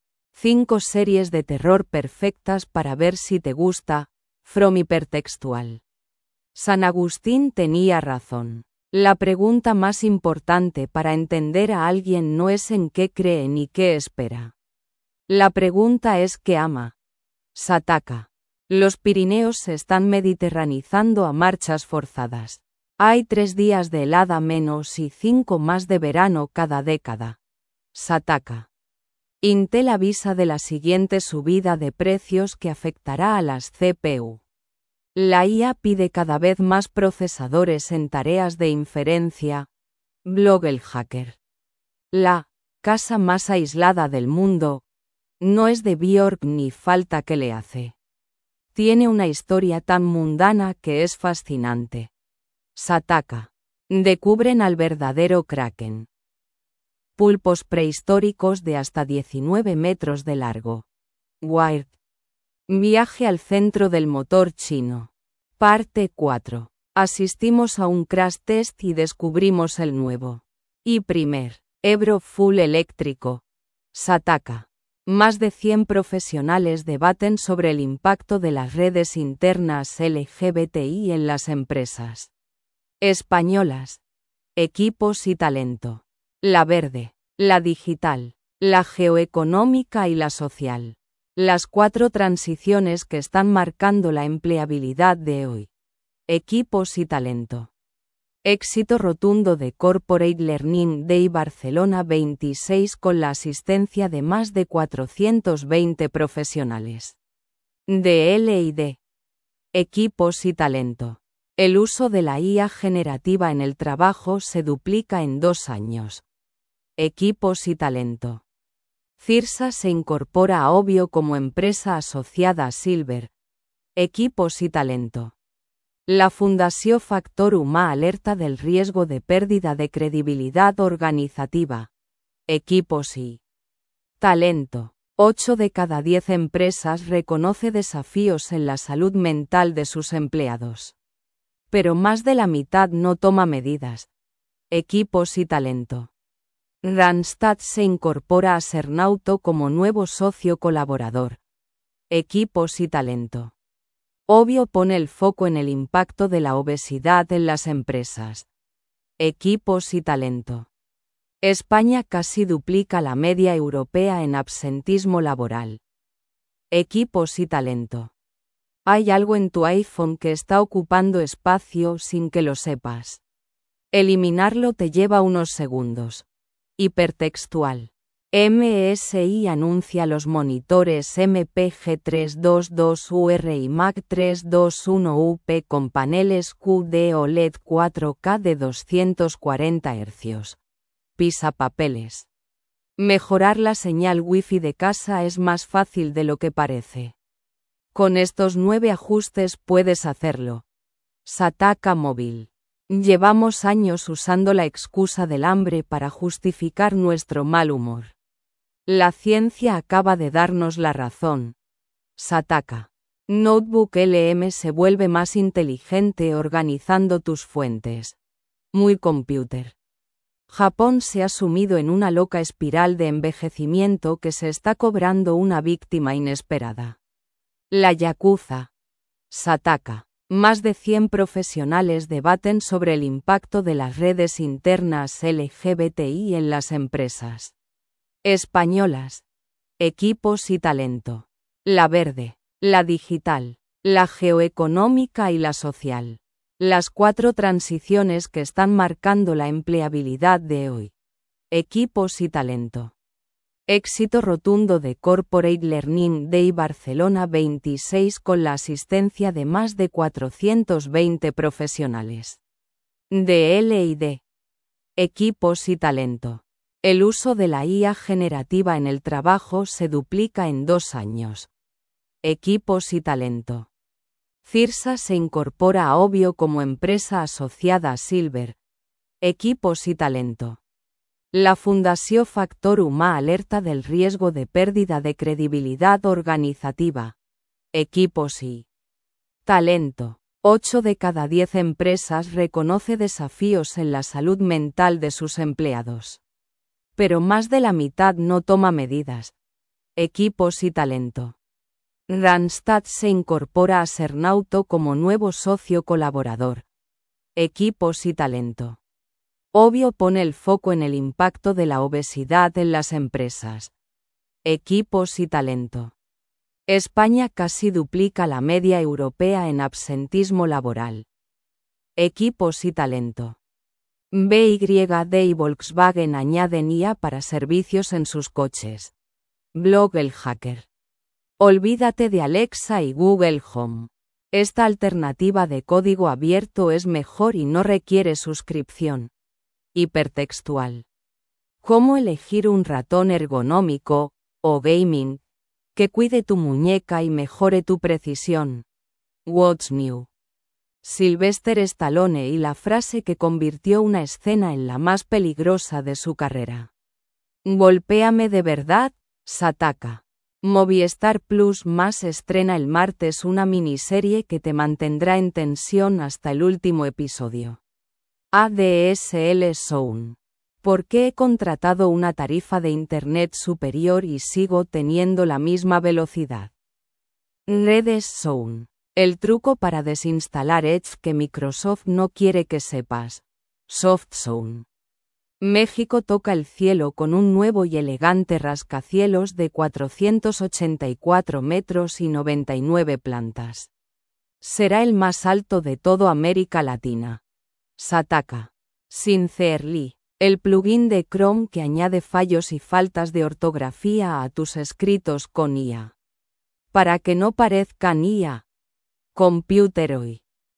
5 series de terror perfectas para ver si te gusta. From Hipertextual. San Agustín tenía razón. La pregunta más importante para entender a alguien no es en qué cree ni qué espera. La pregunta es qué ama. Sataka. Los Pirineos se están mediterranizando a marchas forzadas. Hay 3 días de helada menos y 5 más de verano cada década. Sataka. Intel avisa de la siguiente subida de precios que afectará a las CPU. La IA pide cada vez más procesadores en tareas de inferencia. Blog El Hacker. La casa más aislada del mundo no es de Björk ni falta que le hace. Tiene una historia tan mundana que es fascinante. Sataka. Descubren al verdadero Kraken. Pulpos prehistóricos de hasta 19 metros de largo. Wired. Viaje al centro del motor chino. Parte 4. Asistimos a un crash test y descubrimos el nuevo y primer Ebro Full eléctrico. Sataka. Más de 100 profesionales debaten sobre el impacto de las redes internas LGBTI en las empresas españolas. Equipos y talento. La verde, la digital, la geoeconómica y la social. Las 4 transiciones que están marcando la empleabilidad de hoy. Equipos y talento. Éxito rotundo de Corporate Learning Day Barcelona 26 con la asistencia de más de 420 profesionales. DL&D. Equipos y talento. El uso de la IA generativa en el trabajo se duplica en 2 años. Equipos y talento. Cirsa se incorpora a Obvio como empresa asociada a Silver. Equipos y talento. La Fundació Factor Humà alerta del riesgo de pérdida de credibilidad organizativa. Equipos y talento. 8 de cada 10 empresas reconoce desafíos en la salud mental de sus empleados. Pero más de la mitad no toma medidas. Equipos y talento. Randstad se incorpora a Cernauto como nuevo socio colaborador. Equipos y talento. Obvio pone el foco en el impacto de la obesidad en las empresas. Equipos y talento. España casi duplica la media europea en absentismo laboral. Equipos y talento. Hay algo en tu iPhone que está ocupando espacio sin que lo sepas. Eliminarlo te lleva unos segundos. Hipertextual. MSI anuncia los monitores MPG322UR y Mac321UP con paneles QD OLED 4K de 240 Hz. Pisapapeles. Mejorar la señal Wi-Fi de casa es más fácil de lo que parece. Con estos 9 ajustes puedes hacerlo. Sataka Móvil. Llevamos años usando la excusa del hambre para justificar nuestro mal humor. La ciencia acaba de darnos la razón. Sataka. Notebook LM se vuelve más inteligente organizando tus fuentes. Muy computer. Japón se ha sumido en una loca espiral de envejecimiento que se está cobrando una víctima inesperada. La Yakuza. Sataka. Más de 100 profesionales debaten sobre el impacto de las redes internas LGBTI en las empresas españolas. Equipos y talento. La verde, la digital, la geoeconómica y la social. Las 4 transiciones que están marcando la empleabilidad de hoy. Equipos y talento. Éxito rotundo de Corporate Learning Day Barcelona 26 con la asistencia de más de 420 profesionales. DL&D. Equipos y talento. El uso de la IA generativa en el trabajo se duplica en 2 años. Equipos y talento. Cirsa se incorpora a Obvio como empresa asociada a Silver. Equipos y talento. La Fundació Factor Humà alerta del riesgo de pérdida de credibilidad organizativa. Equipos y talento. 8 de cada 10 empresas reconoce desafíos en la salud mental de sus empleados. Pero más de la mitad no toma medidas. Equipos y talento. Randstad se incorpora a Cernauto como nuevo socio colaborador. Equipos y talento. Obvio pone el foco en el impacto de la obesidad en las empresas. Equipos y talento. España casi duplica la media europea en absentismo laboral. Equipos y talento. BYD y Volkswagen añaden IA para servicios en sus coches. Blog El Hacker. Olvídate de Alexa y Google Home. Esta alternativa de código abierto es mejor y no requiere suscripción. Hipertextual. ¿Cómo elegir un ratón ergonómico, o gaming, que cuide tu muñeca y mejore tu precisión? What's New. Sylvester Stallone y la frase que convirtió una escena en la más peligrosa de su carrera. Golpéame de verdad, Sataka. Movistar Plus más estrena el martes una miniserie que te mantendrá en tensión hasta el último episodio. ADSL Zone. ¿Por qué he contratado una tarifa de Internet superior y sigo teniendo la misma velocidad? Redes Zone. El truco para desinstalar Edge que Microsoft no quiere que sepas. SoftZone. México toca el cielo con un nuevo y elegante rascacielos de 484 metros y 99 plantas. Será el más alto de toda América Latina. Sataka. Sincerely. El plugin de Chrome que añade fallos y faltas de ortografía a tus escritos con IA. Para que no parezcan IA. Computer hoy.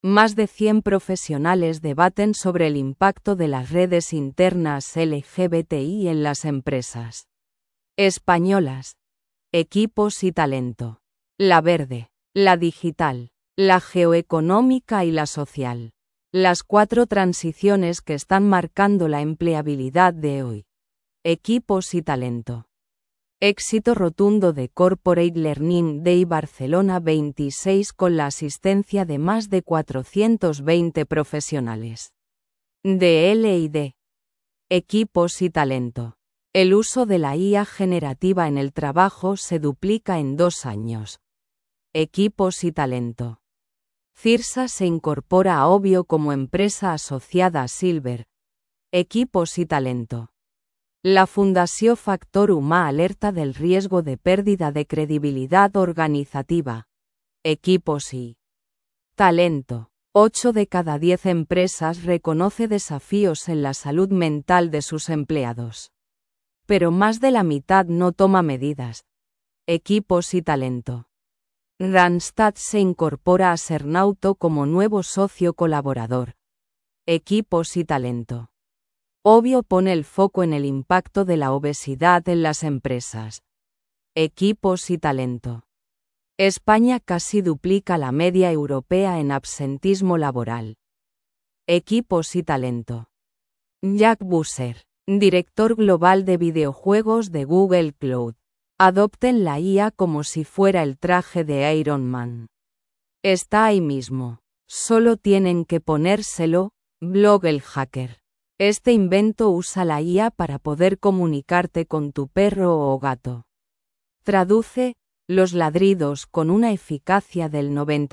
Más de 100 profesionales debaten sobre el impacto de las redes internas LGBTI en las empresas españolas. Equipos y talento. La verde, la digital, la geoeconómica y la social. Las 4 transiciones que están marcando la empleabilidad de hoy. Equipos y talento. Éxito rotundo de Corporate Learning Day Barcelona 26 con la asistencia de más de 420 profesionales. De L&D. Equipos y talento. El uso de la IA generativa en el trabajo se duplica en 2 años. Equipos y talento. Cirsa se incorpora a Obvio como empresa asociada a Silver. Equipos y talento. La Fundació Factor Humà alerta del riesgo de pérdida de credibilidad organizativa. Equipos y talento. 8 de cada 10 empresas reconoce desafíos en la salud mental de sus empleados. Pero más de la mitad no toma medidas. Equipos y talento. Randstad se incorpora a Sernauto como nuevo socio colaborador. Equipos y talento. Obvio pone el foco en el impacto de la obesidad en las empresas. Equipos y talento. España casi duplica la media europea en absentismo laboral. Equipos y talento. Jack Busser, director global de videojuegos de Google Cloud. Adopten la IA como si fuera el traje de Iron Man. Está ahí mismo. Solo tienen que ponérselo, blog el hacker. Este invento usa la IA para poder comunicarte con tu perro o gato. Traduce los ladridos con una eficacia del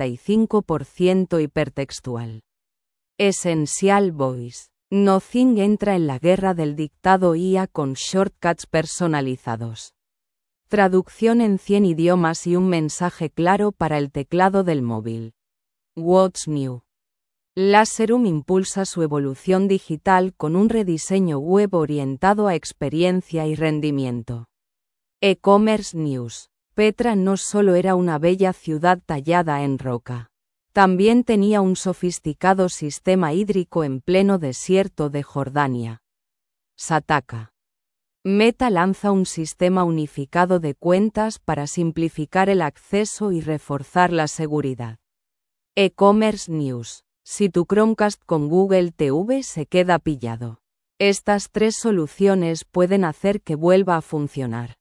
95% hipertextual. Essential Voice. Nothing entra en la guerra del dictado IA con shortcuts personalizados. Traducción en 100 idiomas y un mensaje claro para el teclado del móvil. What's new? Laserum impulsa su evolución digital con un rediseño web orientado a experiencia y rendimiento. E-commerce News. Petra no solo era una bella ciudad tallada en roca. También tenía un sofisticado sistema hídrico en pleno desierto de Jordania. Sataka. Meta lanza un sistema unificado de cuentas para simplificar el acceso y reforzar la seguridad. E-commerce News. Si tu Chromecast con Google TV se queda pillado. Estas 3 soluciones pueden hacer que vuelva a funcionar.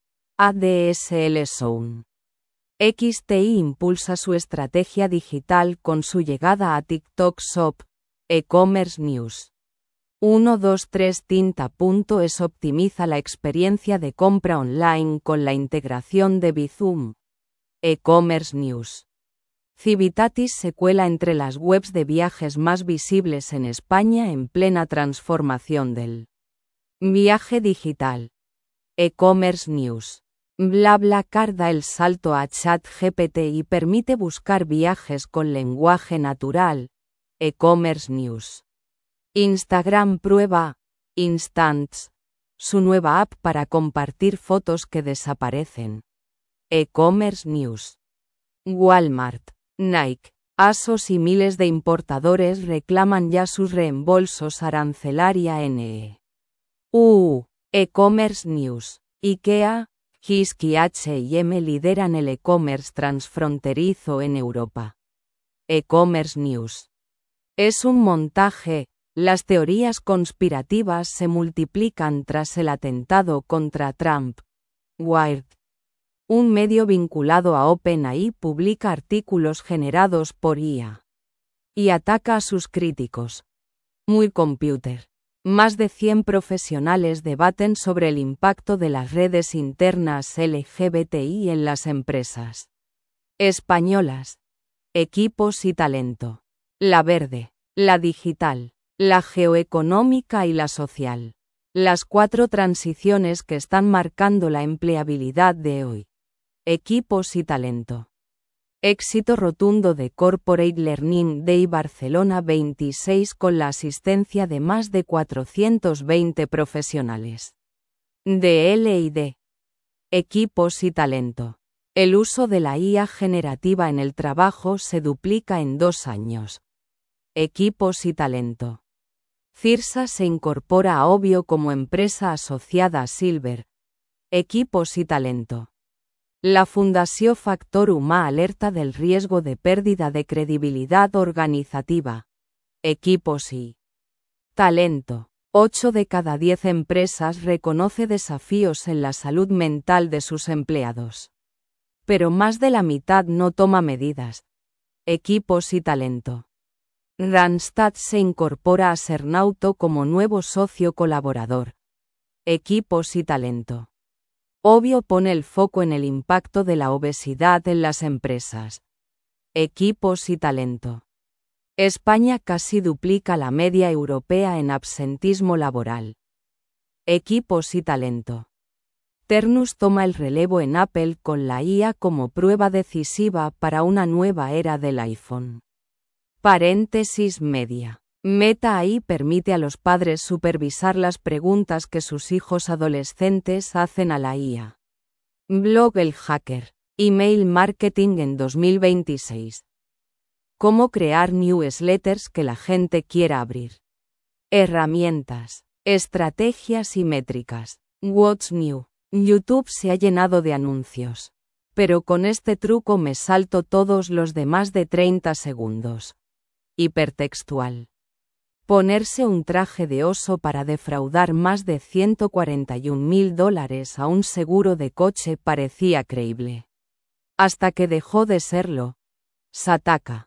ADSL Zone. XTI impulsa su estrategia digital con su llegada a TikTok Shop. E-commerce News. 123tinta.es optimiza la experiencia de compra online con la integración de Bizum. E-commerce News. Civitatis se cuela entre las webs de viajes más visibles en España en plena transformación del viaje digital. E-commerce News. BlaBlaCar da el salto a ChatGPT y permite buscar viajes con lenguaje natural. E-commerce News. Instagram prueba Instants, su nueva app para compartir fotos que desaparecen. E-commerce News. Walmart, Nike, ASOS y miles de importadores reclaman ya sus reembolsos arancelaria NEU. E-commerce News. IKEA, Husky y H&M lideran el e-commerce transfronterizo en Europa. E-commerce News. Es un montaje. Las teorías conspirativas se multiplican tras el atentado contra Trump. Wired. Un medio vinculado a OpenAI publica artículos generados por IA. Y ataca a sus críticos. Muy Computer. Más de 100 profesionales debaten sobre el impacto de las redes internas LGBTI en las empresas españolas. Equipos y talento. La verde, la digital, la geoeconómica y la social. Las 4 transiciones que están marcando la empleabilidad de hoy. Equipos y talento. Éxito rotundo de Corporate Learning Day Barcelona 26 con la asistencia de más de 420 profesionales. De L&D. Equipos y talento. El uso de la IA generativa en el trabajo se duplica en 2 años. Equipos y talento. Cirsa se incorpora a Obvio como empresa asociada a Silver. Equipos y talento. La Fundació Factor Humà alerta del riesgo de pérdida de credibilidad organizativa. Equipos y talento. 8 de cada 10 empresas reconoce desafíos en la salud mental de sus empleados. Pero más de la mitad no toma medidas. Equipos y talento. Randstad se incorpora a Cernauto como nuevo socio colaborador. Equipos y talento. Obvio pone el foco en el impacto de la obesidad en las empresas. Equipos y talento. España casi duplica la media europea en absentismo laboral. Equipos y talento. Ternus toma el relevo en Apple con la IA como prueba decisiva para una nueva era del iPhone. Paréntesis media. Meta AI permite a los padres supervisar las preguntas que sus hijos adolescentes hacen a la IA. Blog El Hacker. Email Marketing en 2026. Cómo crear newsletters que la gente quiera abrir. Herramientas, estrategias y métricas. What's new? YouTube se ha llenado de anuncios. Pero con este truco me salto todos los de más de 30 segundos. Hipertextual. Ponerse un traje de oso para defraudar más de $141.000 a un seguro de coche parecía creíble. Hasta que dejó de serlo. Sataka.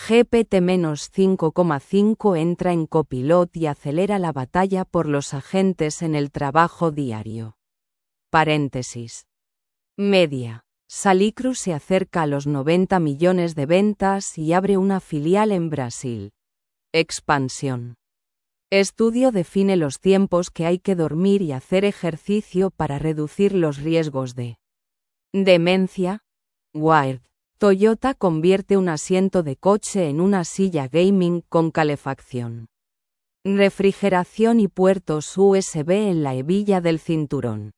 GPT-5,5 entra en copilot y acelera la batalla por los agentes en el trabajo diario. Paréntesis. Media. Salicru se acerca a los 90 millones de ventas y abre una filial en Brasil. Expansión. Estudio define los tiempos que hay que dormir y hacer ejercicio para reducir los riesgos de demencia. Wired. Toyota convierte un asiento de coche en una silla gaming con calefacción, refrigeración y puertos USB en la hebilla del cinturón.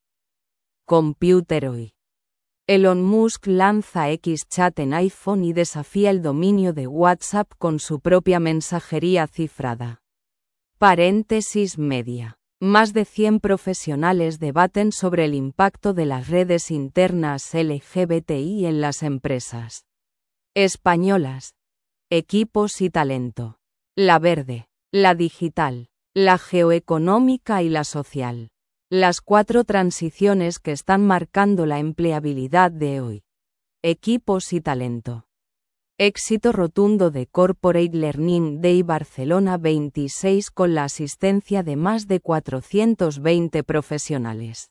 Computer Hoy. Elon Musk lanza XChat en iPhone y desafía el dominio de WhatsApp con su propia mensajería cifrada. Paréntesis media. Más de 100 profesionales debaten sobre el impacto de las redes internas LGBTI en las empresas españolas. Equipos y talento. La verde, la digital, la geoeconómica y la social. Las 4 transiciones que están marcando la empleabilidad de hoy. Equipos y talento. Éxito rotundo de Corporate Learning Day Barcelona 26 con la asistencia de más de 420 profesionales.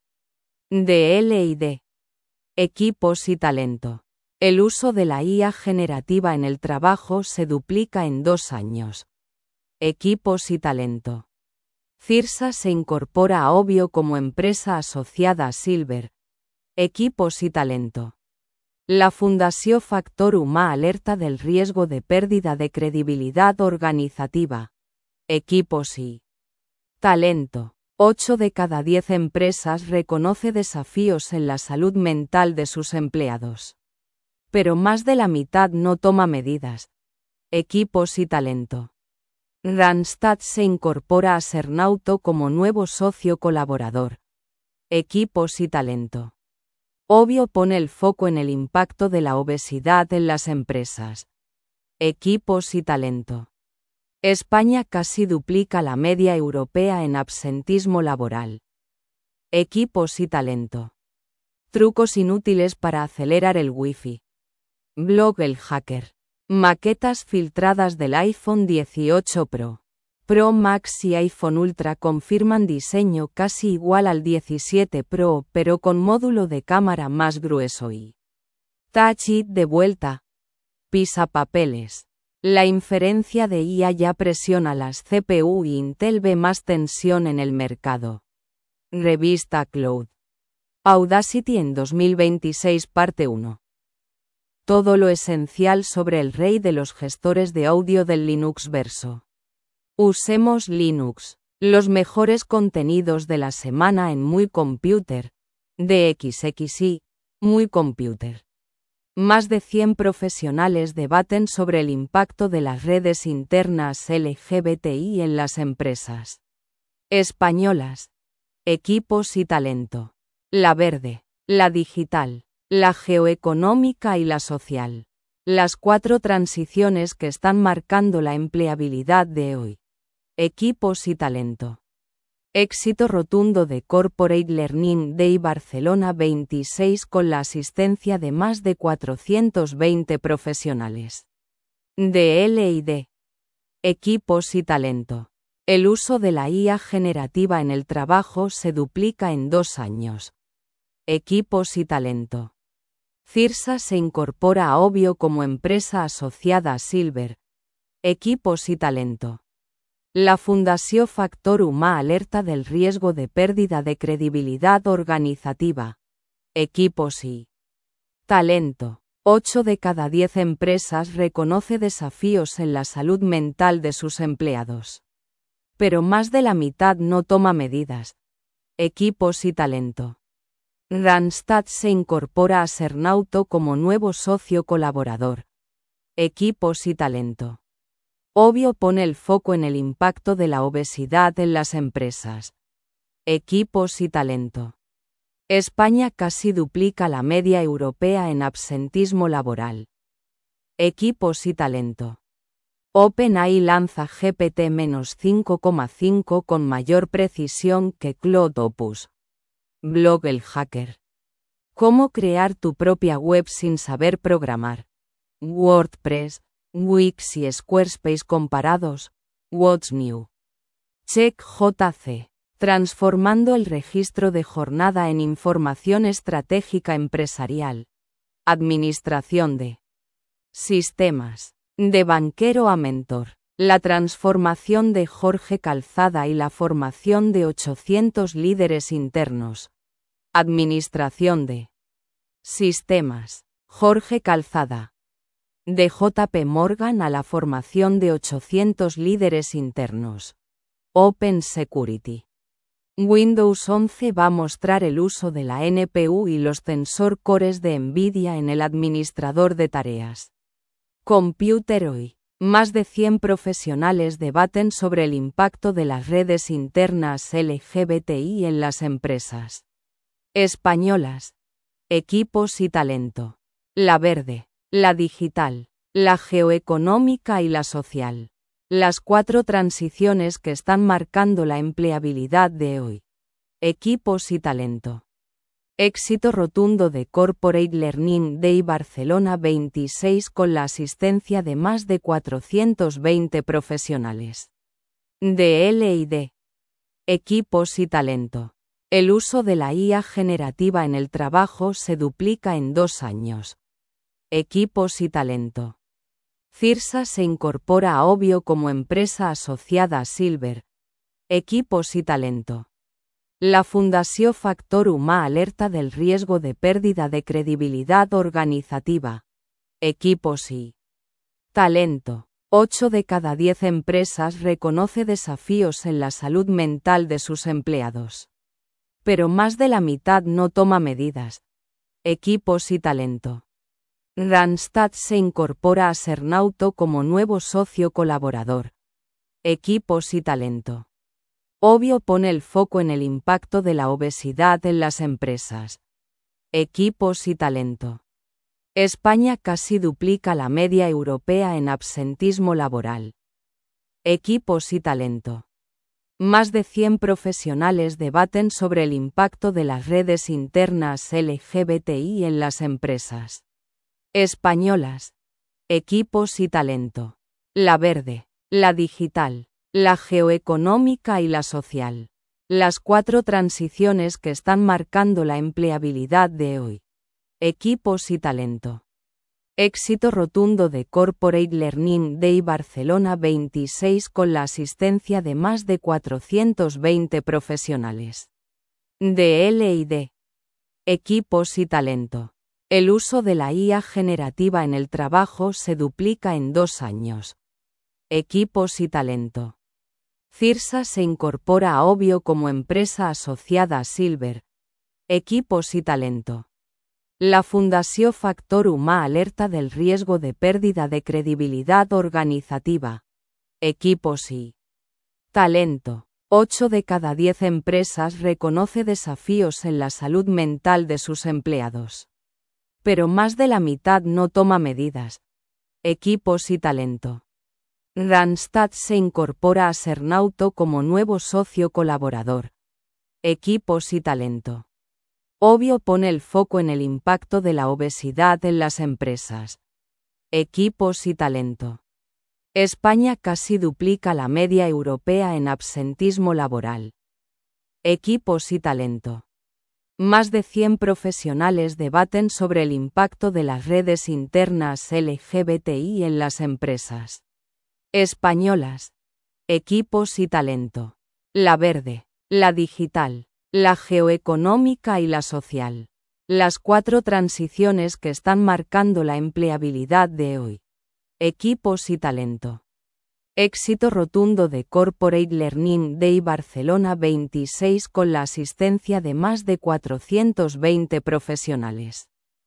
De L&D. Equipos y talento. El uso de la IA generativa en el trabajo se duplica en 2 años. Equipos y talento. Cirsa se incorpora a Obvio como empresa asociada a Silver. Equipos y talento. La Fundació Factor Humà alerta del riesgo de pérdida de credibilidad organizativa. Equipos y talento. 8 de cada 10 empresas reconoce desafíos en la salud mental de sus empleados. Pero más de la mitad no toma medidas. Equipos y talento. Randstad se incorpora a Cernauto como nuevo socio colaborador. Equipos y talento. Obvio pone el foco en el impacto de la obesidad en las empresas. Equipos y talento. España casi duplica la media europea en absentismo laboral. Equipos y talento. Trucos inútiles para acelerar el Wi-Fi. Blog El Hacker. Maquetas filtradas del iPhone 18 Pro. Pro Max y iPhone Ultra confirman diseño casi igual al 17 Pro pero con módulo de cámara más grueso y Touch ID de vuelta. Pisapapeles. La inferencia de IA ya presiona las CPU y Intel ve más tensión en el mercado. Revista Cloud. Audacity en 2026 parte 1. Todo lo esencial sobre el rey de los gestores de audio del Linux verso. Usemos Linux. Los mejores contenidos de la semana en Muy Computer. DXXI, Muy Computer. Más de 100 profesionales debaten sobre el impacto de las redes internas LGBTI en las empresas españolas. Equipos y talento. La verde, la digital, la geoeconómica y la social. Las 4 transiciones que están marcando la empleabilidad de hoy. Equipos y talento. Éxito rotundo de Corporate Learning Day Barcelona 26 con la asistencia de más de 420 profesionales. DL&D. Equipos y talento. El uso de la IA generativa en el trabajo se duplica en 2 años. Equipos y talento. Cirsa se incorpora a Obvio como empresa asociada a Silver. Equipos y talento. La Fundació Factor Humà alerta del riesgo de pérdida de credibilidad organizativa. Equipos y talento. 8 de cada 10 empresas reconoce desafíos en la salud mental de sus empleados. Pero más de la mitad no toma medidas. Equipos y talento. Randstad se incorpora a Sernauto como nuevo socio colaborador. Equipos y talento. Obvio pone el foco en el impacto de la obesidad en las empresas. Equipos y talento. España casi duplica la media europea en absentismo laboral. Equipos y talento. OpenAI lanza GPT-5,5 con mayor precisión que Claude Opus. Blog El Hacker. ¿Cómo crear tu propia web sin saber programar? WordPress, Wix y Squarespace comparados. What's New? Check JC. Transformando el registro de jornada en información estratégica empresarial. Administración de sistemas. De banquero a mentor. La transformación de Jorge Calzada y la formación de 800 líderes internos. Administración de sistemas. Jorge Calzada. De JP Morgan a la formación de 800 líderes internos. Open Security. Windows 11 va a mostrar el uso de la NPU y los Tensor Cores de NVIDIA en el administrador de tareas. Computer hoy. Más de 100 profesionales debaten sobre el impacto de las redes internas LGBTI en las empresas españolas. Equipos y talento. La verde, la digital, la geoeconómica y la social. Las 4 transiciones que están marcando la empleabilidad de hoy. Equipos y talento. Éxito rotundo de Corporate Learning Day Barcelona 26 con la asistencia de más de 420 profesionales. DL&D. Equipos y talento. El uso de la IA generativa en el trabajo se duplica en 2 años. Equipos y talento. Cirsa se incorpora a Obvio como empresa asociada a Silver. Equipos y talento. La Fundació Factor Humà alerta del riesgo de pérdida de credibilidad organizativa. Equipos y talento. 8 de cada 10 empresas reconoce desafíos en la salud mental de sus empleados. Pero más de la mitad no toma medidas. Equipos y talento. Randstad se incorpora a Sernauto como nuevo socio colaborador. Equipos y talento. Obvio pone el foco en el impacto de la obesidad en las empresas. Equipos y talento. España casi duplica la media europea en absentismo laboral. Equipos y talento. Más de 100 profesionales debaten sobre el impacto de las redes internas LGBTI en las empresas españolas. Equipos y talento. La verde, la digital, la geoeconómica y la social. Las 4 transiciones que están marcando la empleabilidad de hoy. Equipos y talento. Éxito rotundo de Corporate Learning Day Barcelona 26 con la asistencia de más de 420 profesionales. DL&D. Equipos y talento. El uso de la IA generativa en el trabajo se duplica en 2 años. Equipos y talento. Cirsa se incorpora a Obvio como empresa asociada a Silver. Equipos y talento. La Fundació Factor Humà alerta del riesgo de pérdida de credibilidad organizativa. Equipos y talento. 8 de cada 10 empresas reconoce desafíos en la salud mental de sus empleados. Pero más de la mitad no toma medidas. Equipos y talento. Randstad se incorpora a Cernauto como nuevo socio colaborador. Equipos y talento. Obvio pone el foco en el impacto de la obesidad en las empresas. Equipos y talento. España casi duplica la media europea en absentismo laboral. Equipos y talento. Más de 100 profesionales debaten sobre el impacto de las redes internas LGBTI en las empresas españolas. Equipos y talento. La verde, la digital, la geoeconómica y la social. Las 4 transiciones que están marcando la empleabilidad de hoy. Equipos y talento. Éxito rotundo de Corporate Learning Day Barcelona 26 con la asistencia de más de 420 profesionales.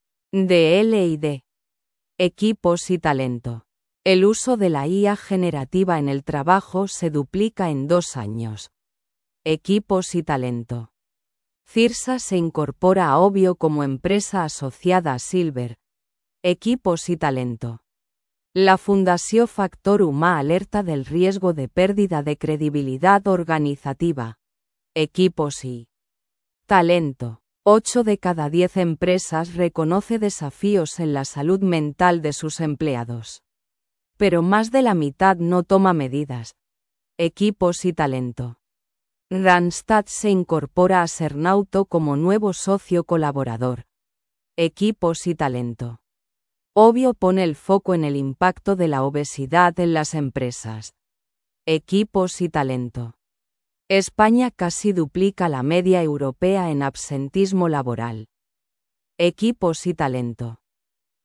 De L&D. Equipos y talento. El uso de la IA generativa en el trabajo se duplica en 2 años. Equipos y talento. Cirsa se incorpora a Obvio como empresa asociada a Silver. Equipos y talento. La Fundació Factor Humà alerta del riesgo de pérdida de credibilidad organizativa. Equipos y talento. 8 de cada 10 empresas reconoce desafíos en la salud mental de sus empleados. Pero más de la mitad no toma medidas. Equipos y talento. Randstad se incorpora a Cernauto como nuevo socio colaborador. Equipos y talento. Obvio pone el foco en el impacto de la obesidad en las empresas. Equipos y talento. España casi duplica la media europea en absentismo laboral. Equipos y talento.